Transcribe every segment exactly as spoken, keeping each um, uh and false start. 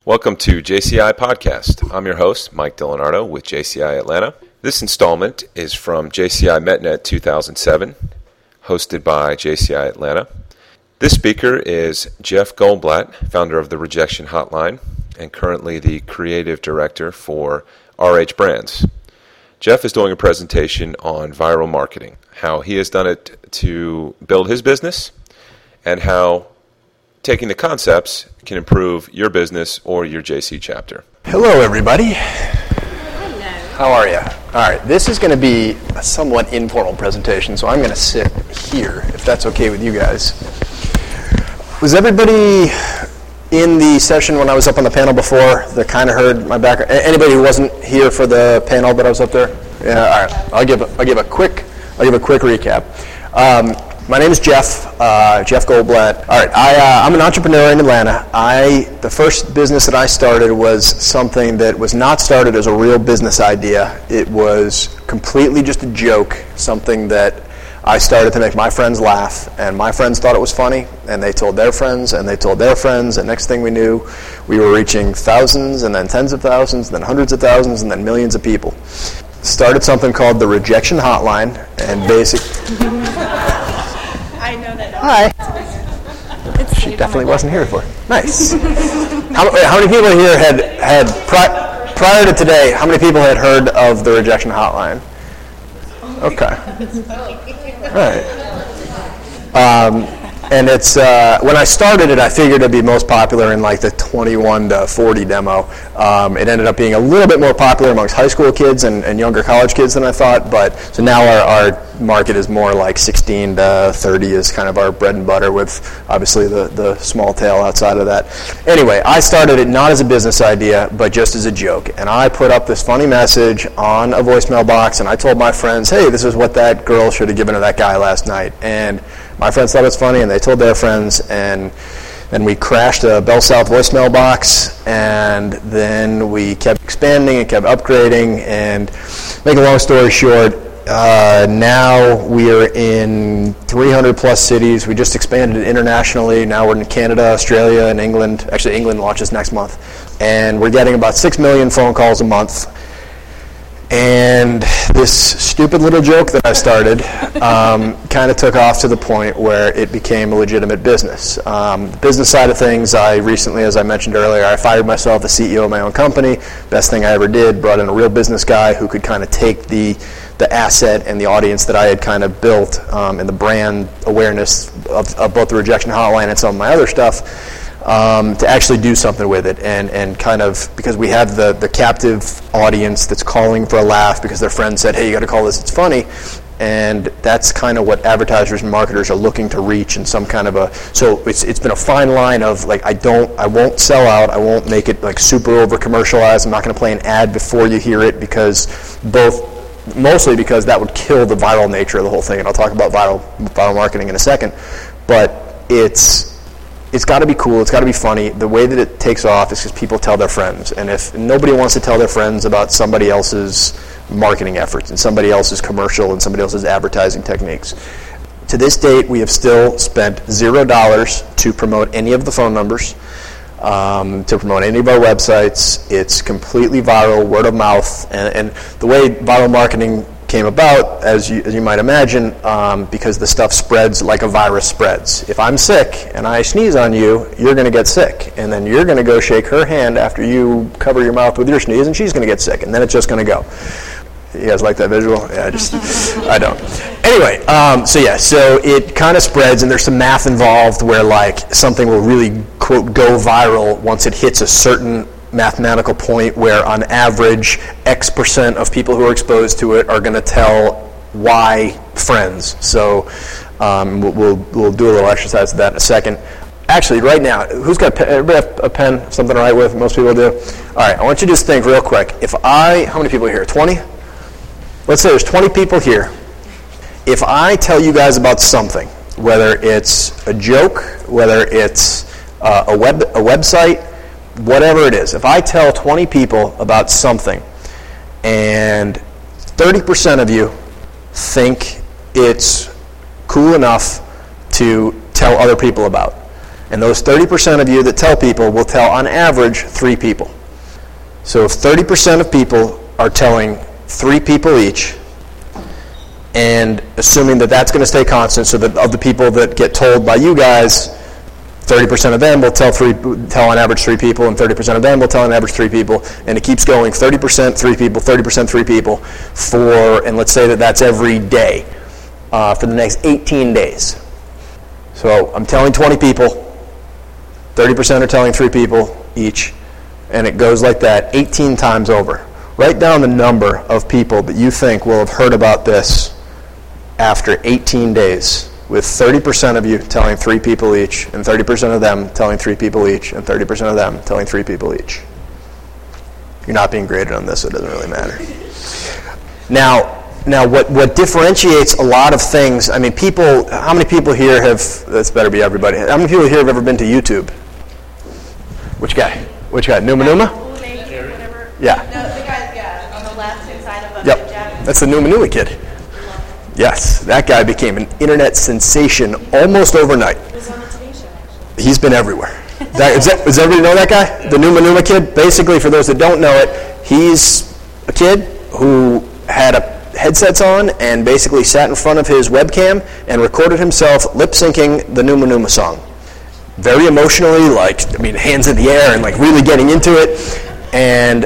Welcome to J C I Podcast. I'm your host, Mike DiLeonardo with J C I Atlanta. This installment is from J C I MetNet two thousand seven, hosted by J C I Atlanta. This speaker is Jeff Goldblatt, founder of the Rejection Hotline, and currently the creative director for R H Brands. Jeff is doing a presentation on viral marketing, how he has done it to build his business, and how taking the concepts can improve your business or your J C chapter. Hello, everybody. Hello. How are you? All right, this is going to be a somewhat informal presentation, so I'm going to sit here, if that's okay with you guys. Was everybody in the session when I was up on the panel before that kind of heard my background? Anybody who wasn't here for the panel that I was up there? Yeah. All right. I'll give a, I'll give a quick I'll give a quick recap. Um, My name is Jeff, uh, Jeff Goldblatt. All right, I, uh, I'm an entrepreneur in Atlanta. I the first business that I started was something that was not started as a real business idea. It was completely just a joke, something that I started to make my friends laugh, and my friends thought it was funny, and they told their friends, and they told their friends, and next thing we knew, we were reaching thousands, and then tens of thousands, and then hundreds of thousands, and then millions of people. Started something called the Rejection Hotline, and basically... I know that. Hi. It's she definitely wasn't here before. Nice. how, how many people here had, had pri- prior to today, how many people had heard of the Rejection Hotline? Okay. All right. Um, and it's, uh, when I started it, I figured it'd be most popular in like the twenty-one to forty demo. Um, it ended up being a little bit more popular amongst high school kids and, and younger college kids than I thought, but so now our, our market is more like sixteen to thirty is kind of our bread and butter, with obviously the, the small tail outside of that. Anyway, I started it not as a business idea, but just as a joke. And I put up this funny message on a voicemail box, and I told my friends, hey, this is what that girl should have given to that guy last night. And my friends thought it was funny, and they told their friends, and then we crashed a Bell South voicemail box, and then we kept expanding and kept upgrading, and make a long story short, uh, now we are in three hundred plus cities. We just expanded internationally. Now we're in Canada, Australia, and England. Actually, England launches next month. And we're getting about six million phone calls a month. And this stupid little joke that I started um, kind of took off to the point where it became a legitimate business. Um, the business side of things, I recently, as I mentioned earlier, I fired myself as C E O of my own company. Best thing I ever did, brought in a real business guy who could kind of take the the asset and the audience that I had kind of built um, and the brand awareness of, of both the Rejection Hotline and some of my other stuff, Um, to actually do something with it, and, and kind of, because we have the, the captive audience that's calling for a laugh because their friend said, hey, you got to call this, it's funny, and that's kind of what advertisers and marketers are looking to reach in some kind of a, so it's it's been a fine line of like, I don't, I won't sell out, I won't make it like super over commercialized, I'm not going to play an ad before you hear it, because both, mostly because that would kill the viral nature of the whole thing, and I'll talk about viral, viral marketing in a second, but it's, It's got to be cool. It's got to be funny. The way that it takes off is because people tell their friends. And if nobody wants to tell their friends about somebody else's marketing efforts and somebody else's commercial and somebody else's advertising techniques. To this date, we have still spent zero dollars to promote any of the phone numbers, um, to promote any of our websites. It's completely viral, word of mouth. And, and the way viral marketing came about, as you, as you might imagine, um, because the stuff spreads like a virus spreads. If I'm sick and I sneeze on you, you're going to get sick. And then you're going to go shake her hand after you cover your mouth with your sneeze, and she's going to get sick. And then it's just going to go. You guys like that visual? Yeah, I just, I don't. Anyway, um, so yeah, so it kind of spreads, and there's some math involved where like something will really, quote, go viral once it hits a certain mathematical point where on average X percent of people who are exposed to it are going to tell Y friends. So um, we'll, we'll we'll do a little exercise of that in a second. Actually, right now, who's got a pen? Everybody have a pen? Something to write with? Most people do. All right, I want you to just think real quick. If I, how many people are here? twenty? Let's say there's twenty people here. If I tell you guys about something, whether it's a joke, whether it's uh, a web a website, whatever it is, if I tell twenty people about something and thirty percent of you think it's cool enough to tell other people about, And those thirty percent of you that tell people will tell on average three people. So if thirty percent of people are telling three people each, and assuming that that's going to stay constant, so that of the people that get told by you guys, thirty percent of them will tell three, tell on average three people, and thirty percent of them will tell on average three people, and it keeps going, thirty percent three people, thirty percent three people, for, and let's say that that's every day, uh, for the next eighteen days. So I'm telling twenty people, thirty percent are telling three people each, and it goes like that eighteen times over. Write down the number of people that you think will have heard about this after eighteen days, with thirty percent of you telling three people each, and thirty percent of them telling three people each, and thirty percent of them telling three people each. You're not being graded on this, so it doesn't really matter. Now, now what, what differentiates a lot of things, I mean, people, how many people here have, this better be everybody, how many people here have ever been to YouTube? Which guy? Which guy? Numa Numa? Whatever. Yeah. No, the guy, yeah, on the left-hand side of a Yep, jacket. that's the Numa Numa kid. Yes, that guy became an internet sensation almost overnight. He was on the Today Show, actually. He's been everywhere. That, is that, does everybody know that guy? The Numa Numa kid? Basically, for those that don't know it, he's a kid who had a headsets on and basically sat in front of his webcam and recorded himself lip-syncing the Numa Numa song. Very emotionally, like, I mean, hands in the air and like really getting into it. And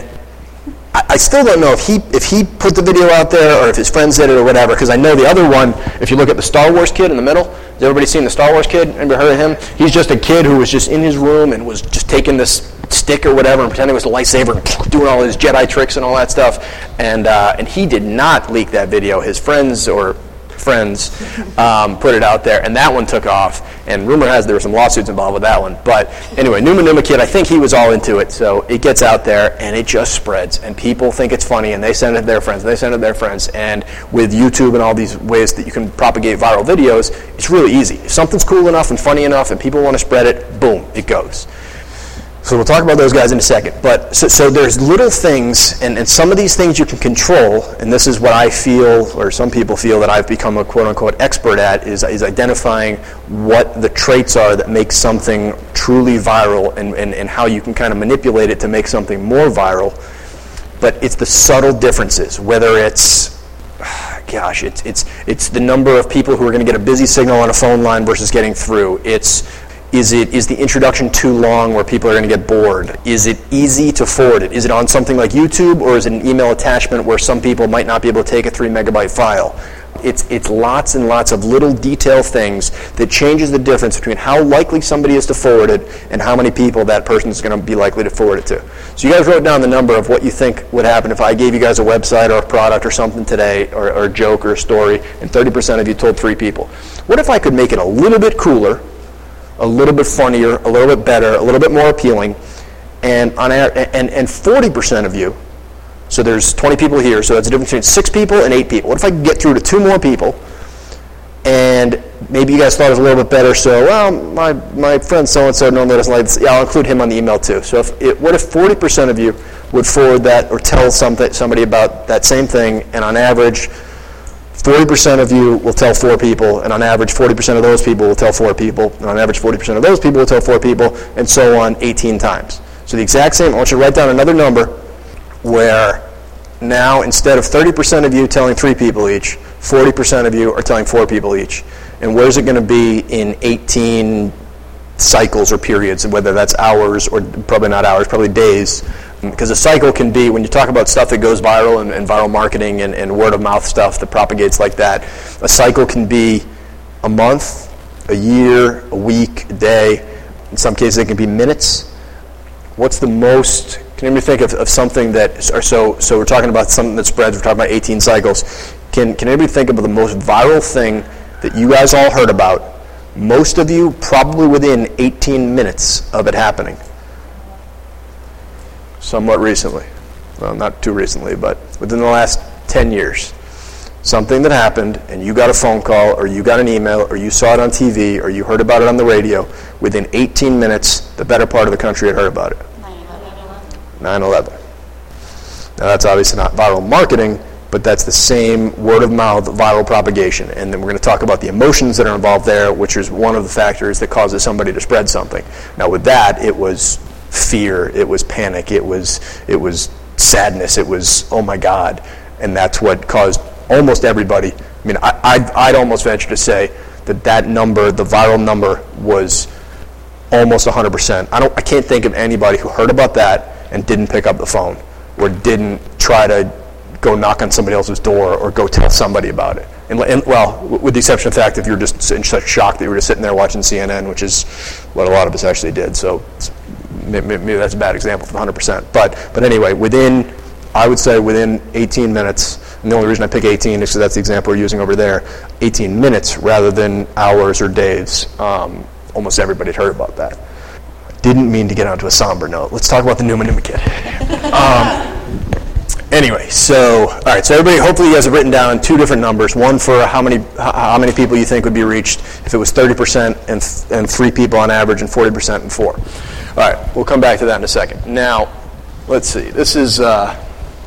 I, I still don't know if he if he put the video out there or if his friends did it or whatever, because I know the other one, if you look at the Star Wars kid in the middle, has everybody seen the Star Wars kid? Anybody heard of him? He's just a kid who was just in his room and was just taking this stick or whatever and pretending it was a lightsaber and doing all his Jedi tricks and all that stuff. And uh, and he did not leak that video. His friends or friends um, put it out there, and that one took off. And rumor has there were some lawsuits involved with that one. But anyway, Numa Numa Kid, I think he was all into it. So it gets out there, and it just spreads. And people think it's funny, and they send it to their friends, and they send it to their friends. And with YouTube and all these ways that you can propagate viral videos, it's really easy. If something's cool enough and funny enough, and people want to spread it, boom, it goes. So we'll talk about those guys in a second. But so, so there's little things, and, and some of these things you can control, and this is what I feel, or some people feel that I've become a quote-unquote expert at, is, is identifying what the traits are that make something truly viral and, and, and how you can kind of manipulate it to make something more viral. But it's the subtle differences, whether it's, gosh, it's, it's, it's the number of people who are going to get a busy signal on a phone line versus getting through. It's Is it is the introduction too long where people are going to get bored? Is it easy to forward it? Is it on something like YouTube, or is it an email attachment where some people might not be able to take a three megabyte file? It's it's lots and lots of little detail things that changes the difference between how likely somebody is to forward it and how many people that person is going to be likely to forward it to. So you guys wrote down the number of what you think would happen if I gave you guys a website or a product or something today, or, or a joke or a story, and thirty percent of you told three people. What if I could make it a little bit cooler, a little bit funnier, a little bit better, a little bit more appealing, and on air, and and forty percent of you, so there's twenty people here, so that's a difference between six people and eight people. What if I could get through to two more people, and maybe you guys thought it was a little bit better, so, well, my my friend so-and-so normally doesn't like this, yeah, I'll include him on the email too. So if it, what if forty percent of you would forward that or tell something, somebody about that same thing, and on average, forty percent of you will tell four people, and on average, forty percent of those people will tell four people, and on average, forty percent of those people will tell four people, and so on eighteen times. So the exact same, I want you to write down another number where now instead of thirty percent of you telling three people each, forty percent of you are telling four people each. And where's it going to be in eighteen cycles or periods, whether that's hours or probably not hours, probably days. Because a cycle can be, when you talk about stuff that goes viral and, and viral marketing and, and word-of-mouth stuff that propagates like that, a cycle can be a month, a year, a week, a day. In some cases, it can be minutes. What's the most, can anybody think of, of something that, or so so we're talking about something that spreads, we're talking about eighteen cycles. Can, can anybody think of the most viral thing that you guys all heard about, most of you probably within eighteen minutes of it happening? Somewhat recently. Well, not too recently, but within the last ten years. Something that happened, and you got a phone call, or you got an email, or you saw it on T V, or you heard about it on the radio. Within eighteen minutes, the better part of the country had heard about it. nine eleven. Now, that's obviously not viral marketing, but that's the same word-of-mouth viral propagation. And then we're going to talk about the emotions that are involved there, which is one of the factors that causes somebody to spread something. Now, with that, it was fear, it was panic, it was it was sadness, it was, oh my God. And that's what caused almost everybody. I mean, I, I'd, I'd almost venture to say that that number, the viral number, was almost one hundred percent. I don't. I can't think of anybody who heard about that and didn't pick up the phone or didn't try to go knock on somebody else's door or go tell somebody about it. And, and well, with the exception of the fact if you're just in such shock that you were just sitting there watching C N N, which is what a lot of us actually did. So maybe, maybe that's a bad example for one hundred percent. But but anyway, within, I would say within eighteen minutes, and the only reason I pick eighteen is because that's the example we're using over there, eighteen minutes rather than hours or days, um, almost everybody had heard about that. Didn't mean to get onto a somber note. Let's talk about the Numa Numa kit. Um, Anyway, so all right. So everybody, hopefully, you guys have written down two different numbers. One for how many how many people you think would be reached if it was thirty percent and and three people on average, and forty percent and four. All right, we'll come back to that in a second. Now, let's see. This is uh,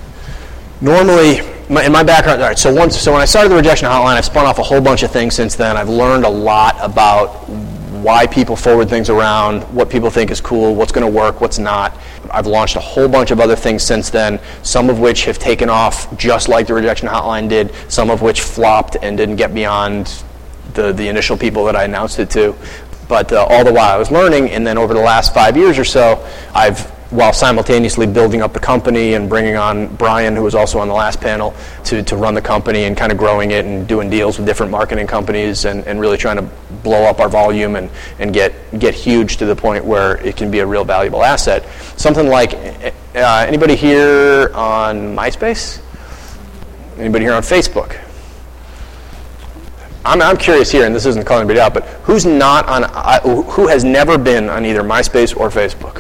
normally my, in my background. All right. So once, so when I started the rejection hotline, I've spun off a whole bunch of things since then. I've learned a lot about why people forward things around, what people think is cool, what's going to work, what's not. I've launched a whole bunch of other things since then, some of which have taken off just like the rejection hotline did, some of which flopped and didn't get beyond the, the initial people that I announced it to. But uh, all the while I was learning, and then over the last five years or so, I've, while simultaneously building up the company and bringing on Brian, who was also on the last panel, to, to run the company and kind of growing it and doing deals with different marketing companies and, and really trying to blow up our volume and, and get get huge to the point where it can be a real valuable asset. Something like, uh, anybody here on MySpace? Anybody here on Facebook? I'm, I'm curious here, and this isn't calling anybody out, but who's not on, uh, who has never been on either MySpace or Facebook?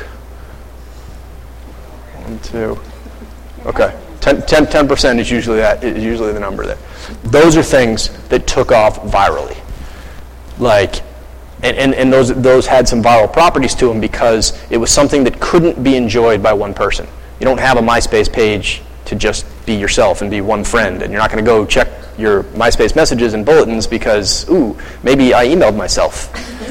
One, two. Okay, ten percent is usually that is usually the number there. Those are things that took off virally, like, and, and, and those those had some viral properties to them because it was something that couldn't be enjoyed by one person. You don't have a MySpace page to just be yourself and be one friend, and you're not going to go check your MySpace messages and bulletins because, ooh, maybe I emailed myself.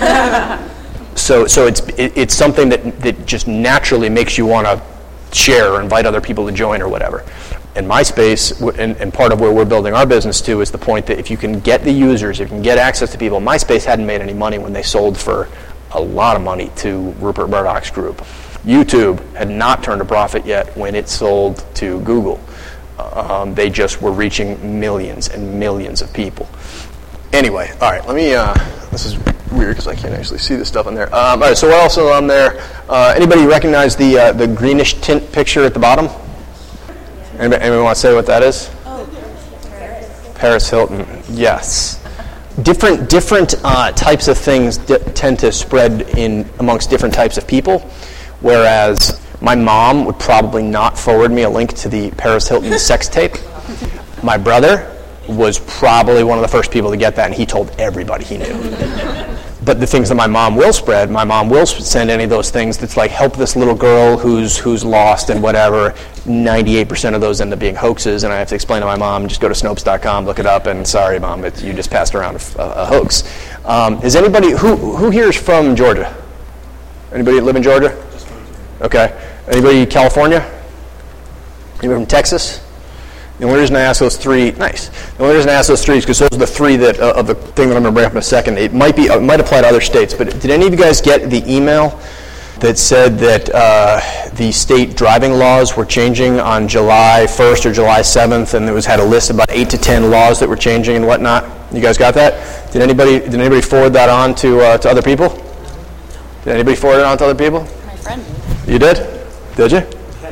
so so it's it, it's something that that just naturally makes you want to share or invite other people to join or whatever. And MySpace, and, and part of where we're building our business to, is the point that if you can get the users, if you can get access to people, MySpace hadn't made any money when they sold for a lot of money to Rupert Murdoch's group. YouTube had not turned a profit yet when it sold to Google. Um, they just were reaching millions and millions of people. Anyway, all right, let me, uh, this is weird because I can't actually see this stuff on there. Um, all right, so what else is on there? Uh, anybody recognize the uh, the greenish tint picture at the bottom? Anybody, anybody want to say what that is? Oh, Paris. Paris Hilton, yes. Different different uh, types of things d- tend to spread in amongst different types of people, whereas my mom would probably not forward me a link to the Paris Hilton sex tape. My brother was probably one of the first people to get that, and he told everybody he knew. But the things that my mom will spread, my mom will send any of those things that's like, help this little girl who's who's lost and whatever. ninety-eight percent of those end up being hoaxes, and I have to explain to my mom, just go to Snopes dot com, look it up, and sorry, Mom, it's, you just passed around a, a hoax. Um, is anybody, who who here is from Georgia? Anybody live in Georgia? Okay. Anybody California? Anybody from Texas? The only reason I ask those three, nice. The only reason I ask those three is because those are the three that uh, of the thing that I'm going to bring up in a second. It might be, uh, it might apply to other states, but did any of you guys get the email that said that uh, the state driving laws were changing on July first or July seventh, and it was had a list of about eight to ten laws that were changing and whatnot? You guys got that? Did anybody did anybody forward that on to uh, to other people? Did anybody forward it on to other people? My friend. You did? Did you?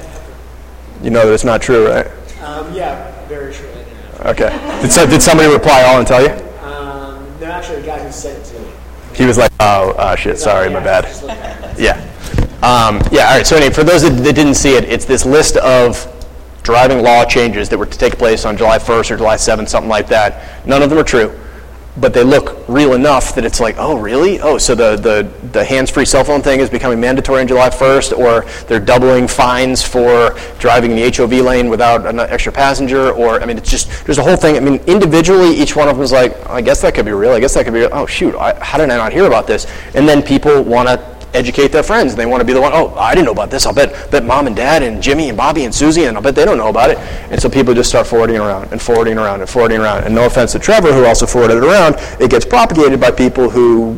You know that it's not true, right? Um, yeah, very true. Okay. Did, so, did somebody reply all and tell you? Um, no, actually, the guy who sent it to me. He was like, oh, uh, shit, sorry, yeah, my bad. just look at it. Yeah. Um, yeah, all right. So anyway, for those that, that didn't see it, it's this list of driving law changes that were to take place on July first or July seventh, something like that. None of them are true. but they look real enough that it's like, oh, really? Oh, so the, the, the hands-free cell phone thing is becoming mandatory on July first, or they're doubling fines for driving in the H O V lane without an extra passenger, or, I mean, it's just, there's a whole thing. I mean, individually, each one of them is like, I guess that could be real. I guess that could be real. Oh, shoot, I, how did I not hear about this? And then people want to educate their friends. They want to be the one, oh, I didn't know about this. I'll bet, bet mom and dad and Jimmy and Bobby and Susie, and I'll bet they don't know about it. And so people just start forwarding around and forwarding around and forwarding around. And no offense to Trevor, who also forwarded it around, it gets propagated by people who...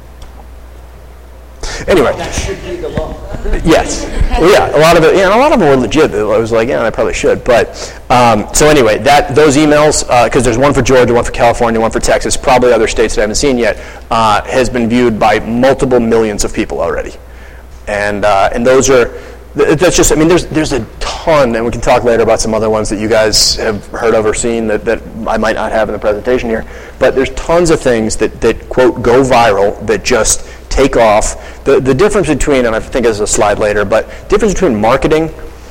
Anyway. That should be the law. Yes. Well, yeah, a lot of it, yeah, and a lot of them were legit. I was like, yeah, I probably should. But, um, so anyway, that those emails, because uh, there's one for Georgia, one for California, one for Texas, probably other states that I haven't seen yet, uh, has been viewed by multiple millions of people already. And uh, and those are, that's just, I mean, there's there's a ton, and we can talk later about some other ones that you guys have heard of or seen that, that I might not have in the presentation here. But there's tons of things that, that, quote, go viral, that just take off. The the difference between, and I think there's a slide later, but difference between marketing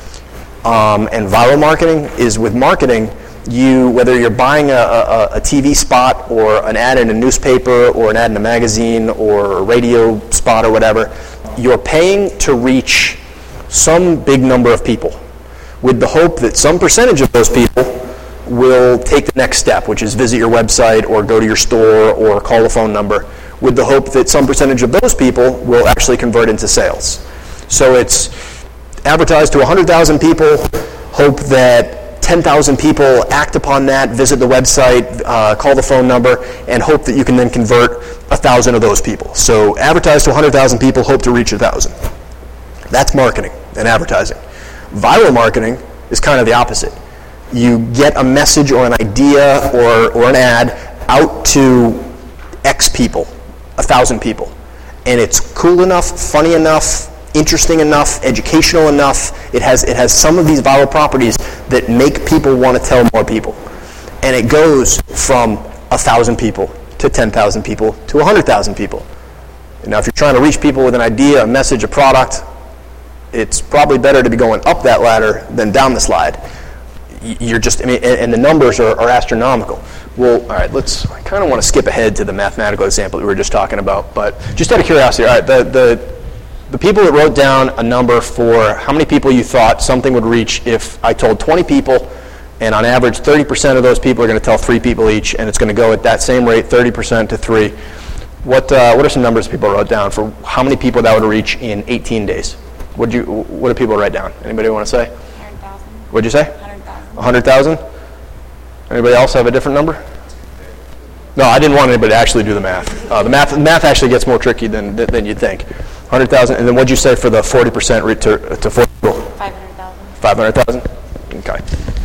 um, and viral marketing is with marketing, you, whether you're buying a, a, a T V spot or an ad in a newspaper or an ad in a magazine or a radio spot or whatever, you're paying to reach some big number of people with the hope that some percentage of those people will take the next step, which is visit your website or go to your store or call a phone number, with the hope that some percentage of those people will actually convert into sales. So it's advertised to one hundred thousand people, hope that ten thousand people act upon that, visit the website, uh, call the phone number, and hope that you can then convert one thousand of those people. So advertise to one hundred thousand people, hope to reach one thousand. That's marketing and advertising. Viral marketing is kind of the opposite. You get a message or an idea or, or an ad out to X people, a thousand people, and it's cool enough, funny enough, interesting enough, educational enough. It has it has some of these viral properties that make people want to tell more people, and it goes from a thousand people to ten thousand people to a hundred thousand people. Now, if you're trying to reach people with an idea, a message, a product, it's probably better to be going up that ladder than down the slide. You're just, I mean, and, and the numbers are, are astronomical. Well, all right, let's, I kind of want to skip ahead to the mathematical example that we were just talking about, but just out of curiosity, all right, the, the, the people that wrote down a number for how many people you thought something would reach if I told twenty people, and on average thirty percent of those people are going to tell three people each, and it's going to go at that same rate, thirty percent to three. What uh, what are some numbers people wrote down for how many people that would reach in eighteen days? What you what do people write down? Anybody want to say? one hundred thousand. What'd you say? one hundred thousand. one hundred thousand? Anybody else have a different number? No, I didn't want anybody to actually do the math. Uh, the math the math actually gets more tricky than than you'd think. one hundred thousand, and then what'd you say for the forty percent re- to, to forty people? five hundred thousand. five hundred thousand? Okay.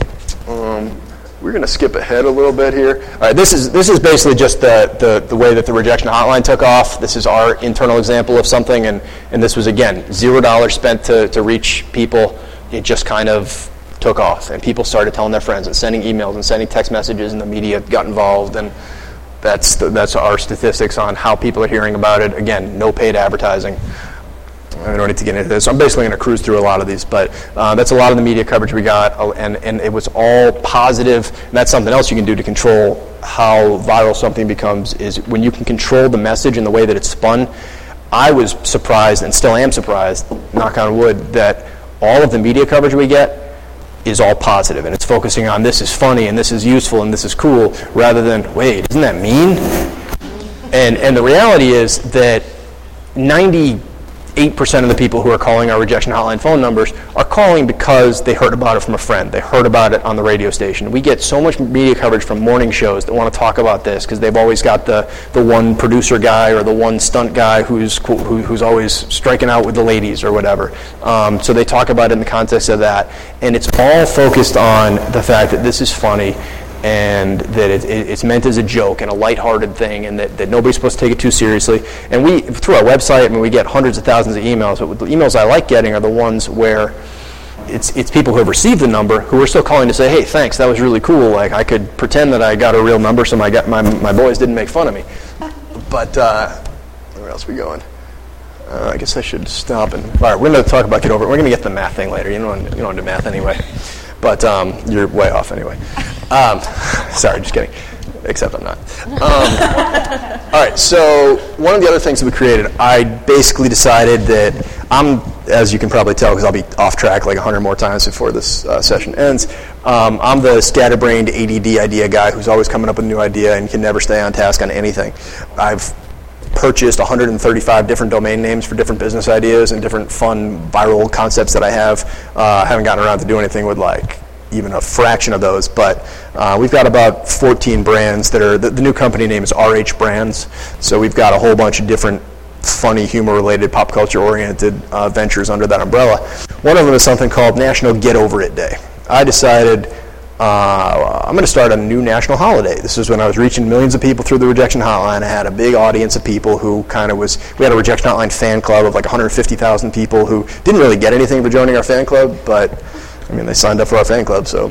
Um, we're going to skip ahead a little bit here. All right, this is this is basically just the, the, the way that the rejection hotline took off. This is our internal example of something, and, and this was, again, zero dollars spent to, to reach people. It just kind of took off, and people started telling their friends and sending emails and sending text messages, and the media got involved, and that's the, that's our statistics on how people are hearing about it. Again, no paid advertising. I don't need to get into this. I'm basically going to cruise through a lot of these, but uh, that's a lot of the media coverage we got, and, and it was all positive. And that's something else you can do to control how viral something becomes, is when you can control the message and the way that it's spun. I was surprised, and still am surprised, knock on wood, that all of the media coverage we get is all positive, and it's focusing on this is funny, and this is useful, and this is cool, rather than, wait, isn't that mean? And and the reality is that ninety-eight percent of the people who are calling our rejection hotline phone numbers are calling because they heard about it from a friend. They heard about it on the radio station. We get so much media coverage from morning shows that want to talk about this because they've always got the, the one producer guy or the one stunt guy who's who, who's always striking out with the ladies or whatever. Um, so they talk about it in the context of that. And it's all focused on the fact that this is funny, and that it, it, it's meant as a joke and a lighthearted thing, and that, that nobody's supposed to take it too seriously. And we, through our website, I mean, we get hundreds of thousands of emails, but the emails I like getting are the ones where it's it's people who have received the number who are still calling to say, hey, thanks, that was really cool. Like, I could pretend that I got a real number so my my, my boys didn't make fun of me. But uh, where else are we going? Uh, I guess I should stop. And all right, we're going to talk about get over it. We're going to get to the math thing later. You don't you don't do math anyway. But um, you're way off anyway. Um, sorry, just kidding. except I'm not. Um, all right, so one of the other things that we created, I basically decided that I'm, as you can probably tell, because I'll be off track like a hundred more times before this uh, session ends, um, I'm the scatterbrained A D D idea guy who's always coming up with a new idea and can never stay on task on anything. I've purchased one hundred thirty-five different domain names for different business ideas and different fun viral concepts that I have. Uh, I haven't gotten around to do anything with like even a fraction of those, but uh, we've got about fourteen brands that are, the, the new company name is R H Brands, so we've got a whole bunch of different funny, humor-related, pop culture-oriented uh, ventures under that umbrella. One of them is something called National Get Over It Day. I decided uh, I'm going to start a new national holiday. This is when I was reaching millions of people through the Rejection Hotline. I had a big audience of people who kind of was, we had a Rejection Hotline fan club of like one hundred fifty thousand people who didn't really get anything for joining our fan club, but I mean, they signed up for our fan club, so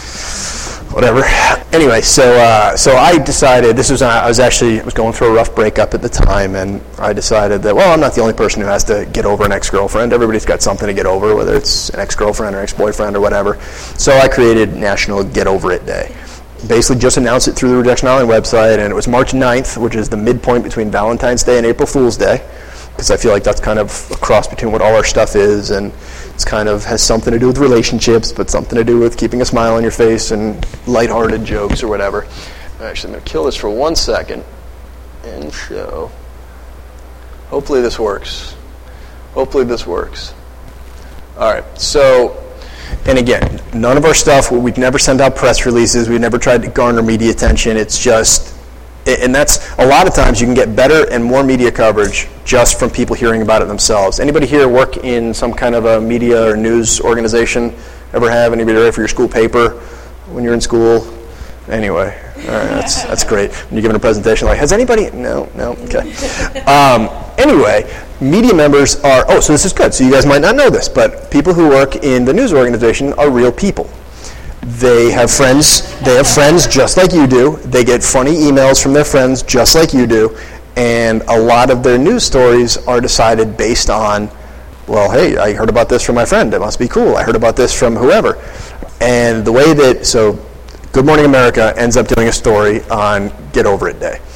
whatever. Anyway, so uh, so I decided, this was, I was actually, I was going through a rough breakup at the time, and I decided that, well, I'm not the only person who has to get over an ex-girlfriend. Everybody's got something to get over, whether it's an ex-girlfriend or ex-boyfriend or whatever. So I created National Get Over It Day. Basically just announced it through the Rejection Hotline website, and it was March ninth, which is the midpoint between Valentine's Day and April Fool's Day, because I feel like that's kind of a cross between what all our stuff is, and it's kind of has something to do with relationships, but something to do with keeping a smile on your face and lighthearted jokes or whatever. Actually, I'm going to kill this for one second and show. Hopefully this works. Hopefully this works. All right, so, and again, none of our stuff, we've never sent out press releases, we've never tried to garner media attention, it's just, and that's, a lot of times you can get better and more media coverage just from people hearing about it themselves. Anybody here work in some kind of a media or news organization? Ever have? Anybody write for your school paper when you're in school? Anyway, all right, that's that's great. When you're giving a presentation, like, has anybody? No, no, okay. Um, anyway, media members are, oh, so this is good. So you guys might not know this, but people who work in the news organization are real people. They have friends, they have friends just like you do. They get funny emails from their friends just like you do. And a lot of their news stories are decided based on, well, hey, I heard about this from my friend. It must be cool. I heard about this from whoever. And the way that, so Good Morning America ends up doing a story on Get Over It Day.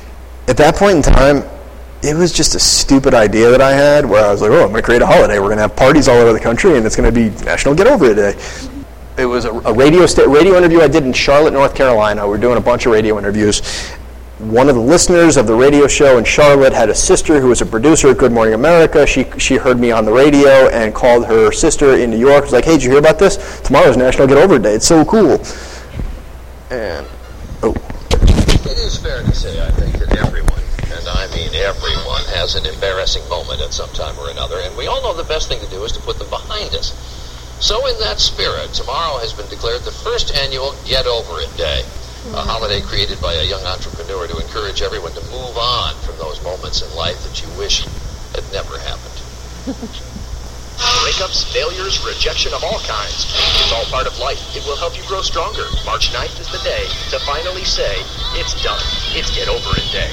At that point in time, it was just a stupid idea that I had where I was like, oh, I'm going to create a holiday. We're going to have parties all over the country, and it's going to be National Get Over It Day. It was a, a radio sta- radio interview I did in Charlotte, North Carolina. We were doing a bunch of radio interviews. One of the listeners of the radio show in Charlotte had a sister who was a producer at Good Morning America. She she heard me on the radio and called her sister in New York. Was like, hey, did you hear about this? Tomorrow's National Get Over It Day. It's so cool. And, oh. It is fair to say, I think, that everyone, and I mean everyone, has an embarrassing moment at some time or another. And we all know the best thing to do is to put them behind us. So in that spirit, tomorrow has been declared the first annual Get Over It Day, a holiday created by a young entrepreneur to encourage everyone to move on from those moments in life that you wish had never happened. Breakups, failures, rejection of all kinds. It's all part of life. It will help you grow stronger. March ninth is the day to finally say, it's done. It's Get Over It Day.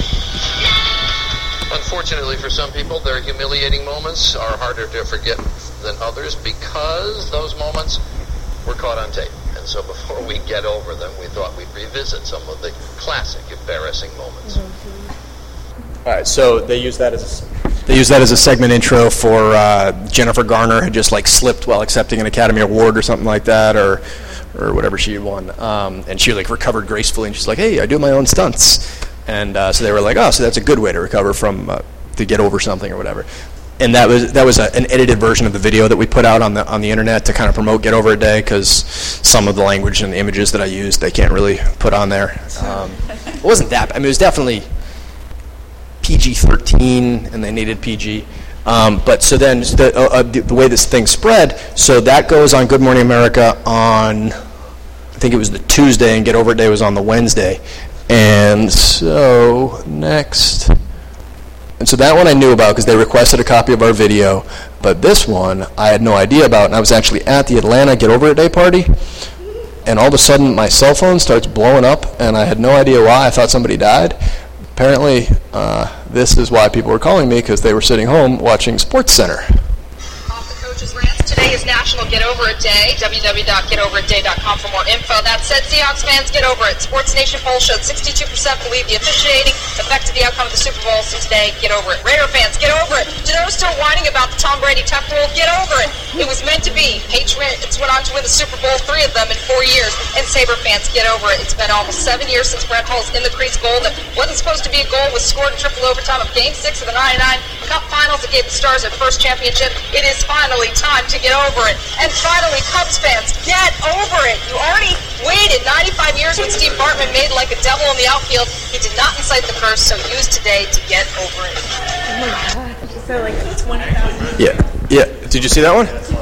Unfortunately for some people, their humiliating moments are harder to forget than others because those moments were caught on tape. And so before we get over them, we thought we'd revisit some of the classic embarrassing moments. All right, so they use that as a, they use that as a segment intro for uh, Jennifer Garner had just like slipped while accepting an Academy Award or something like that, or or whatever she won, um, and she like recovered gracefully, and she's like, hey, I do my own stunts. And uh, so they were like, oh, so that's a good way to recover from, uh, to get over something or whatever. And that was that was a, an edited version of the video that we put out on the on the internet to kind of promote Get Over It Day, because some of the language and the images that I used, they can't really put on there. Um, it wasn't that, I mean, it was definitely P G thirteen, and they needed P G. Um, but so then the, uh, the, the way this thing spread, so that goes on Good Morning America on, I think it was the Tuesday, and Get Over It Day was on the Wednesday. And so next, and so that one I knew about because they requested a copy of our video, but this one I had no idea about, and I was actually at the Atlanta Get Over It Day party, and all of a sudden my cell phone starts blowing up, and I had no idea why. I thought somebody died. Apparently, uh, this is why people were calling me, because they were sitting home watching SportsCenter. Off the coach's rant, today is National Get Over It Day. w w w dot get over it day dot com for more info. That said, Seahawks fans, get over it. Sports Nation poll showed sixty-two percent believe the officiating affected the outcome of the Super Bowl, so today, get over it. Raider fans, get over it. To those still whining about the Tom Brady tough rule, get over it. It was meant to be. Patriots went on to win the Super Bowl, three of them in four years. And Sabre fans, get over it. It's been almost seven years since Brett Hull's in the crease goal that wasn't supposed to be a goal, was scored in triple overtime of Game six of the ninety-nine Cup Finals that gave the Stars their first championship. It is finally time to get over it. And finally, Cubs fans, get over it. You already waited ninety-five years when Steve Bartman made like a devil in the outfield. He did not incite the curse, so use today to get over it. Oh my God. So like twenty thousand. Yeah, yeah. Did you see that one?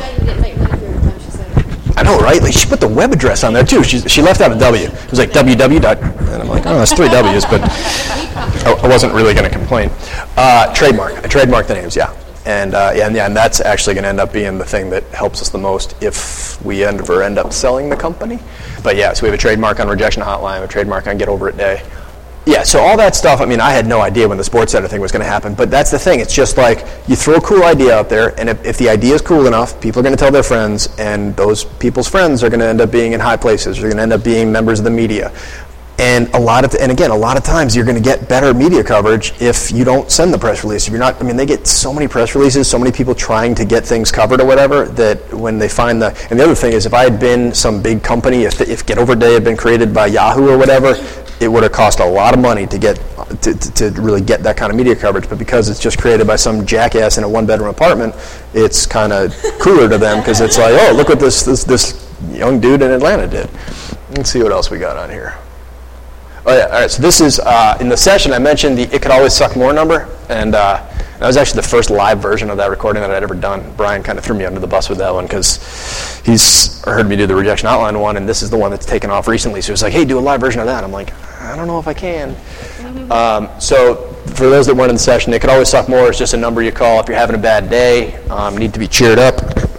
I know, right? Like she put the web address on there too. She she left out a W. It was like www. Dot, and I'm like, oh, that's three W's, but I, I wasn't really going to complain. Uh, trademark. I trademarked the names, yeah. And uh, yeah, and yeah, and that's actually going to end up being the thing that helps us the most if we ever end up selling the company. But yeah, so we have a trademark on Rejection Hotline, a trademark on Get Over It Day. Yeah, so all that stuff, I mean, I had no idea when the Sports Center thing was going to happen, but that's the thing. It's just like you throw a cool idea out there, and if, if the idea is cool enough, people are going to tell their friends, and those people's friends are going to end up being in high places. They're going to end up being members of the media. And a lot of, th- and again, a lot of times you're going to get better media coverage if you don't send the press release. If you're not, I mean, they get so many press releases, so many people trying to get things covered or whatever, that when they find the, and the other thing is if I had been some big company, if, if Get Over Day had been created by Yahoo or whatever, it would have cost a lot of money to get to, to, to really get that kind of media coverage. But because it's just created by some jackass in a one-bedroom apartment, it's kind of cooler to them because it's like, oh, look what this, this this young dude in Atlanta did. Let's see what else we got on here. Oh yeah, all right. So this is uh, in the session I mentioned the "It Could Always Suck More" number, and uh, that was actually the first live version of that recording that I'd ever done. Brian kind of threw me under the bus with that one because he's heard me do the Rejection Hotline one, and this is the one that's taken off recently. So he's like, "Hey, do a live version of that." I'm like, I don't know if I can. Mm-hmm. Um, so for those that weren't in the session, "It Could Always Suck More" is just a number you call if you're having a bad day, um, need to be cheered up,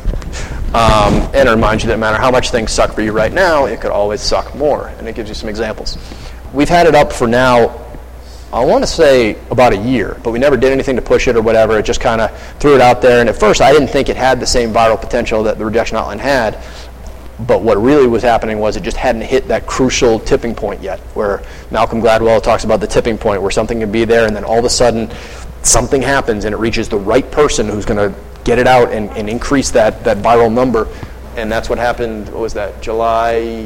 um, and it reminds you that no matter how much things suck for you right now, it could always suck more, and it gives you some examples. We've had it up for now, I want to say about a year, but we never did anything to push it or whatever. It just kind of threw it out there. And at first, I didn't think it had the same viral potential that the Rejection Hotline had. But what really was happening was it just hadn't hit that crucial tipping point yet, where Malcolm Gladwell talks about the tipping point, where something can be there, and then all of a sudden, something happens, and it reaches the right person who's going to get it out and, and increase that, that viral number. And that's what happened, what was that, July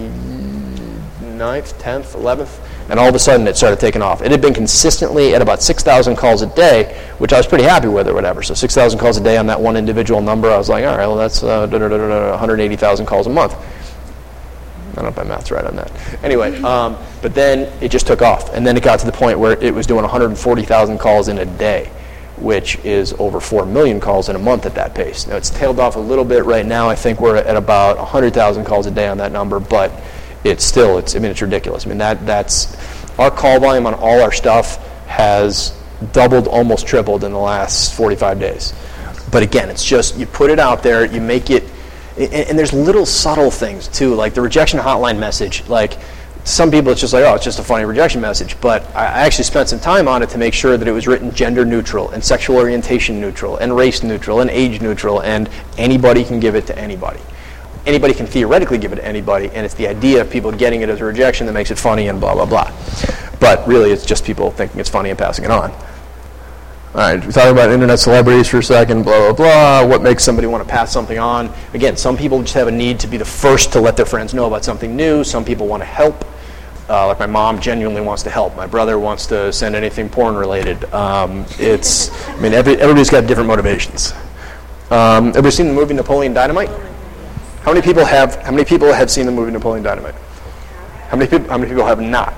ninth, tenth, eleventh? And all of a sudden, it started taking off. It had been consistently at about six thousand calls a day, which I was pretty happy with or whatever. So six thousand calls a day on that one individual number, I was like, all right, well, that's uh, one hundred eighty thousand calls a month. I don't know if my math's right on that. Anyway, um, but then it just took off. And then it got to the point where it was doing one hundred forty thousand calls in a day, which is over four million calls in a month at that pace. Now, it's tailed off a little bit right now. I think we're at about one hundred thousand calls a day on that number, but it's still, it's, I mean, it's ridiculous. I mean, that that's, our call volume on all our stuff has doubled, almost tripled in the last forty-five days. But again, it's just, you put it out there, you make it, and, and there's little subtle things too, like the Rejection Hotline message. Like, some people it's just like, oh, it's just a funny rejection message. But I actually spent some time on it to make sure that it was written gender neutral and sexual orientation neutral and race neutral and age neutral, and anybody can give it to anybody. Anybody can theoretically give it to anybody, and it's the idea of people getting it as a rejection that makes it funny and blah, blah, blah. But really, it's just people thinking it's funny and passing it on. All right, we talk about internet celebrities for a second, blah, blah, blah. What makes somebody want to pass something on? Again, some people just have a need to be the first to let their friends know about something new. Some people want to help. Uh, like my mom genuinely wants to help. My brother wants to send anything porn-related. Um, it's, I mean, every, everybody's got different motivations. Um, everybody seen the movie Napoleon Dynamite? How many people have? How many people have seen the movie Napoleon Dynamite? How many people? How many people have not?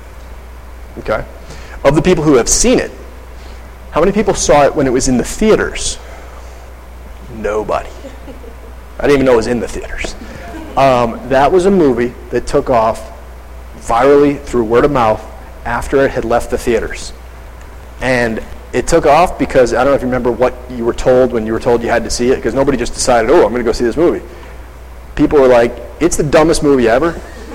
Okay. Of the people who have seen it, how many people saw it when it was in the theaters? Nobody. I didn't even know it was in the theaters. Um, that was a movie that took off virally through word of mouth after it had left the theaters, and it took off because I don't know if you remember what you were told when you were told you had to see it, because nobody just decided, oh, I'm going to go see this movie. People were like, it's the dumbest movie ever,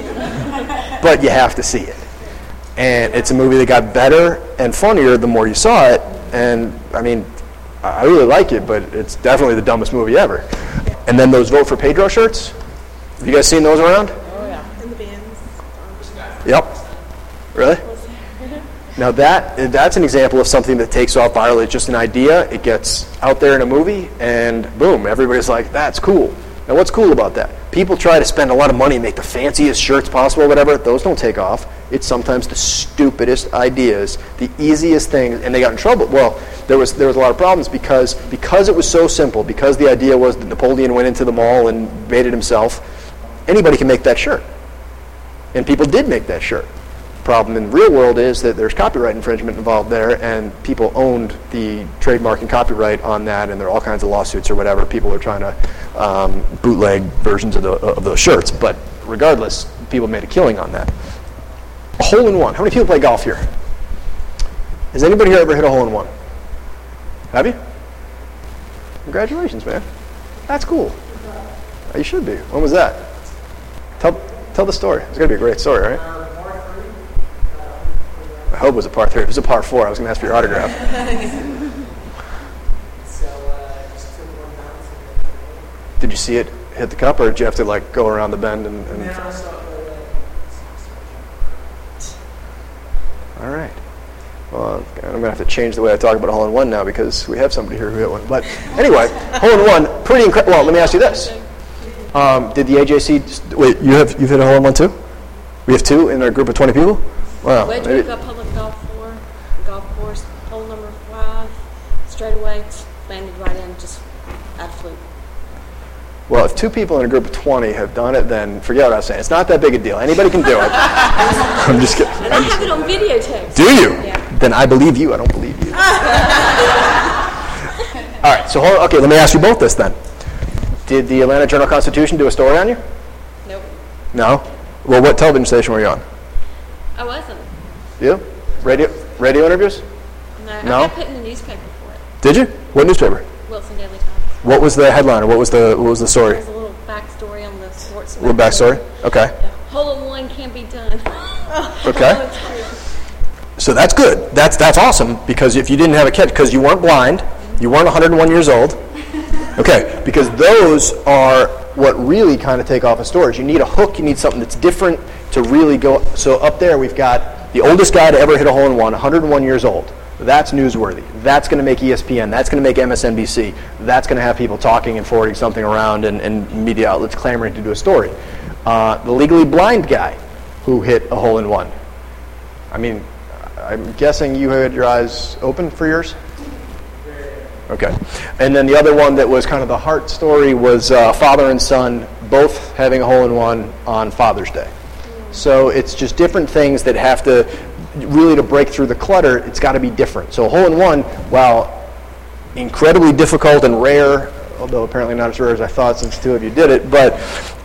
but you have to see it. And it's a movie that got better and funnier the more you saw it. And, I mean, I really like it, but it's definitely the dumbest movie ever. and then those Vote for Pedro shirts. Have you guys seen those around? Oh, yeah. And the bands. Yep. Really? Now that that's an example of something that takes off viral. It's just an idea. It gets out there in a movie, and boom, everybody's like, that's cool. Now what's cool about that? People try to spend a lot of money, make the fanciest shirts possible, whatever. Those don't take off. It's sometimes the stupidest ideas, the easiest things, and they got in trouble. Well, there was there was a lot of problems because because it was so simple, because the idea was that Napoleon went into the mall and made it himself, anybody can make that shirt. And people did make that shirt. Problem in the real world is that there's copyright infringement involved there, and people owned the trademark and copyright on that, and there are all kinds of lawsuits or whatever. People are trying to um, bootleg versions of, the, of those shirts, but regardless, people made a killing on that. A hole in one. How many people play golf here? Has anybody here ever hit a hole in one? Have you? Congratulations, man. That's cool. You should be. When was that? Tell tell the story. It's going to be a great story, right? I hope it was a par three. If it was a par four, I was going to ask for your autograph. So, uh, just took one bounce. Did you see it hit the cup, or did you have to like go around the bend and? and Yeah, I saw it. All right. Well, I'm going to have to change the way I talk about a hole in one now because we have somebody here who hit one. But anyway, hole in one, pretty incredible. Well, let me ask you this: um, Did the A J C? Wait, you have you've hit a hole in one too? We have two in a group of twenty people. Wow. Wedgewood Public Golf Four, golf course, hole number five, straightaway, landed right in, just at a fluke. Well, if two people in a group of twenty have done it, then forget what I was saying. It's not that big a deal. Anybody can do it. I'm just kidding. And I have it on videotape. Do you? Yeah. Then I believe you. I don't believe you. All right. So, hold, okay, let me ask you both this then. Did the Atlanta Journal-Constitution do a story on you? Nope. No? Well, what television station were you on? I wasn't. You? Radio radio interviews? No. No? I got put in the newspaper for it. Did you? What newspaper? Wilson Daily Times. What was the headline, or what was the what was the story? There's a little backstory on the sports. A little backstory? Okay. Yeah. Hole in one can be done. Okay. So that's good. That's that's awesome, because if you didn't have a catch, because you weren't blind, you weren't one hundred one years old. Okay, because those are what really kind of take off a story. You need a hook, you need something that's different to really go. So up there we've got the oldest guy to ever hit a hole in one, one hundred one years old. That's newsworthy. That's going to make E S P N. That's going to make M S N B C. That's going to have people talking and forwarding something around, and, and media outlets clamoring to do a story. Uh, the legally blind guy who hit a hole in one. I mean, I'm guessing you had your eyes open for yours? Okay. And then the other one that was kind of the heart story was uh, father and son both having a hole in one on Father's Day. So it's just different things that have to, really to break through the clutter, it's got to be different. So a hole in one, while incredibly difficult and rare, although apparently not as rare as I thought since two of you did it, but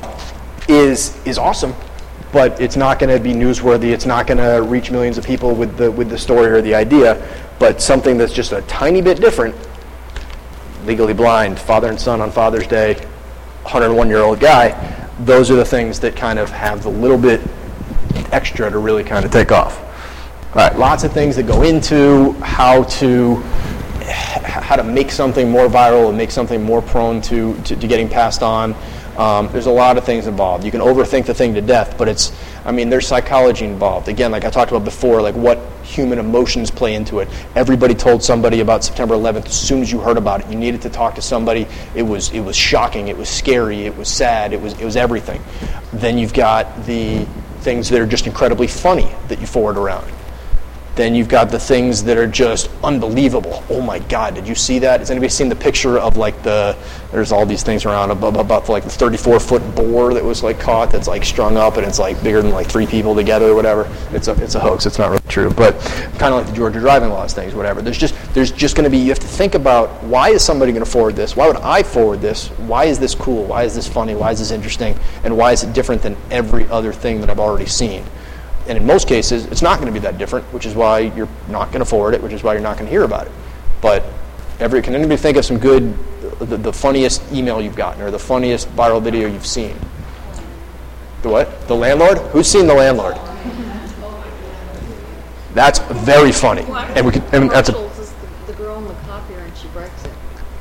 is is awesome. But it's not going to be newsworthy. It's not going to reach millions of people with the with the story or the idea. But something that's just a tiny bit different. Legally blind, father and son on Father's Day, one hundred one year old guy. Those are the things that kind of have the little bit extra to really kind of take off. All right, lots of things that go into how to how to make something more viral and make something more prone to, to, to getting passed on. Um, there's a lot of things involved. You can overthink the thing to death, but it's, I mean, there's psychology involved. Again, like I talked about before, like what human emotions play into it. Everybody told somebody about September eleventh as soon as you heard about it. You needed to talk to somebody. It was it was shocking. It was scary. It was sad. It was it was everything. Then you've got the things that are just incredibly funny that you forward around. Then you've got the things that are just unbelievable. Oh my God, did you see that? Has anybody seen the picture of like the, there's all these things around about, about like the thirty-four foot boar that was like caught that's like strung up and it's like bigger than like three people together or whatever. It's a it's a hoax, it's not really true. But kind of like the Georgia driving laws things, whatever. There's just there's just going to be, you have to think about, why is somebody going to forward this? Why would I forward this? Why is this cool? Why is this funny? Why is this interesting? And why is it different than every other thing that I've already seen? And in most cases, it's not going to be that different, which is why you're not going to forward it, which is why you're not going to hear about it. But every, can anybody think of some good, the, the funniest email you've gotten or the funniest viral video you've seen? The what? The Landlord? Who's seen The Landlord? That's very funny. Well, and we could, and that's a, is the, the girl in the copier and she breaks it.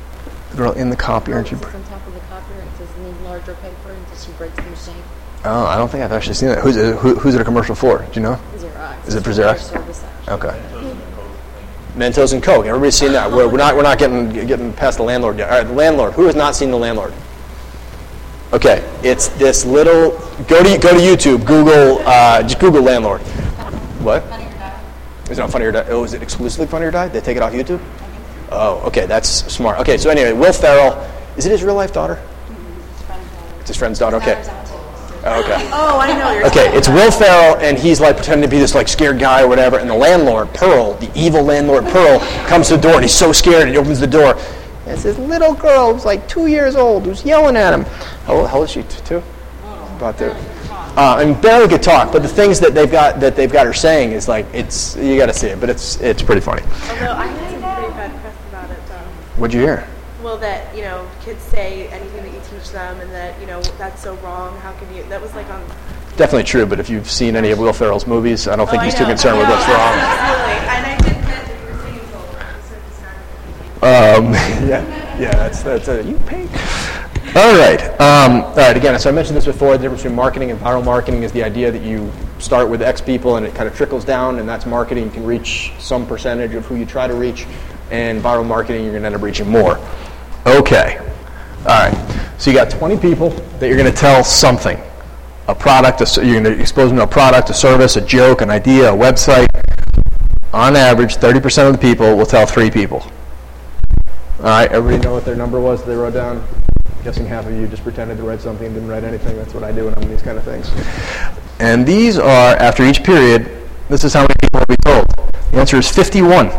The girl in the copier and she. It's on top of the copier. It says need larger paper until she breaks the machine. Oh, I don't think I've actually seen that. Who's it, who, who's it a commercial for? Do you know? Xerox. Is it for Xerox? Service, actually. Okay. Mentos and Coke. Everybody's seen that. We're, we're not. We're not getting getting past the landlord yet. All right, the landlord. Who has not seen the landlord? Okay, it's this little. Go to go to YouTube. Google. Uh, just Google landlord. What? Funny or Die. Is it on Funny or Die? Oh, is it exclusively Funny or Die? They take it off YouTube? Oh, okay, that's smart. Okay, so anyway, Will Ferrell. Is it his real life daughter? Mm-hmm. It's his friend's daughter. Okay. Oh, okay. Oh, I know. You're Okay, it's Will Ferrell, and he's like pretending to be this like scared guy or whatever. And the landlord, Pearl, the evil landlord Pearl, comes to the door, and he's so scared, and he opens the door. And it's this little girl who's like two years old who's yelling at him. How old, how old is she? Two? About there. Uh, I mean, barely could talk, but the things that they've got that they've got her saying is like it's you got to see it, but it's it's pretty funny. Although I had some pretty bad press about it, though. What'd you hear? Well, that, you know, kids say anything that you teach them, and that, you know, that's so wrong. How can you? That was like on. Definitely true, but if you've seen any of Will Ferrell's movies, I don't think Oh, he's I too know. concerned with No, what's wrong. Absolutely, and I didn't get that you were saying so. Um, yeah, yeah, that's that's a you pay. All right, um, all right. Again, so I mentioned this before. The difference between marketing and viral marketing is the idea that you start with X people and it kind of trickles down, and that's marketing. You can reach some percentage of who you try to reach, and viral marketing, you're going to end up reaching more. Okay, all right. So you got twenty people that you're going to tell something, a product. A, you're going to expose them to a product, a service, a joke, an idea, a website. On average, thirty percent of the people will tell three people. All right, everybody know what their number was that they wrote down? I'm guessing half of you just pretended to write something and didn't write anything. That's what I do when I'm in these kind of things. And these are, after each period, this is how many people will be told. The answer is fifty-one.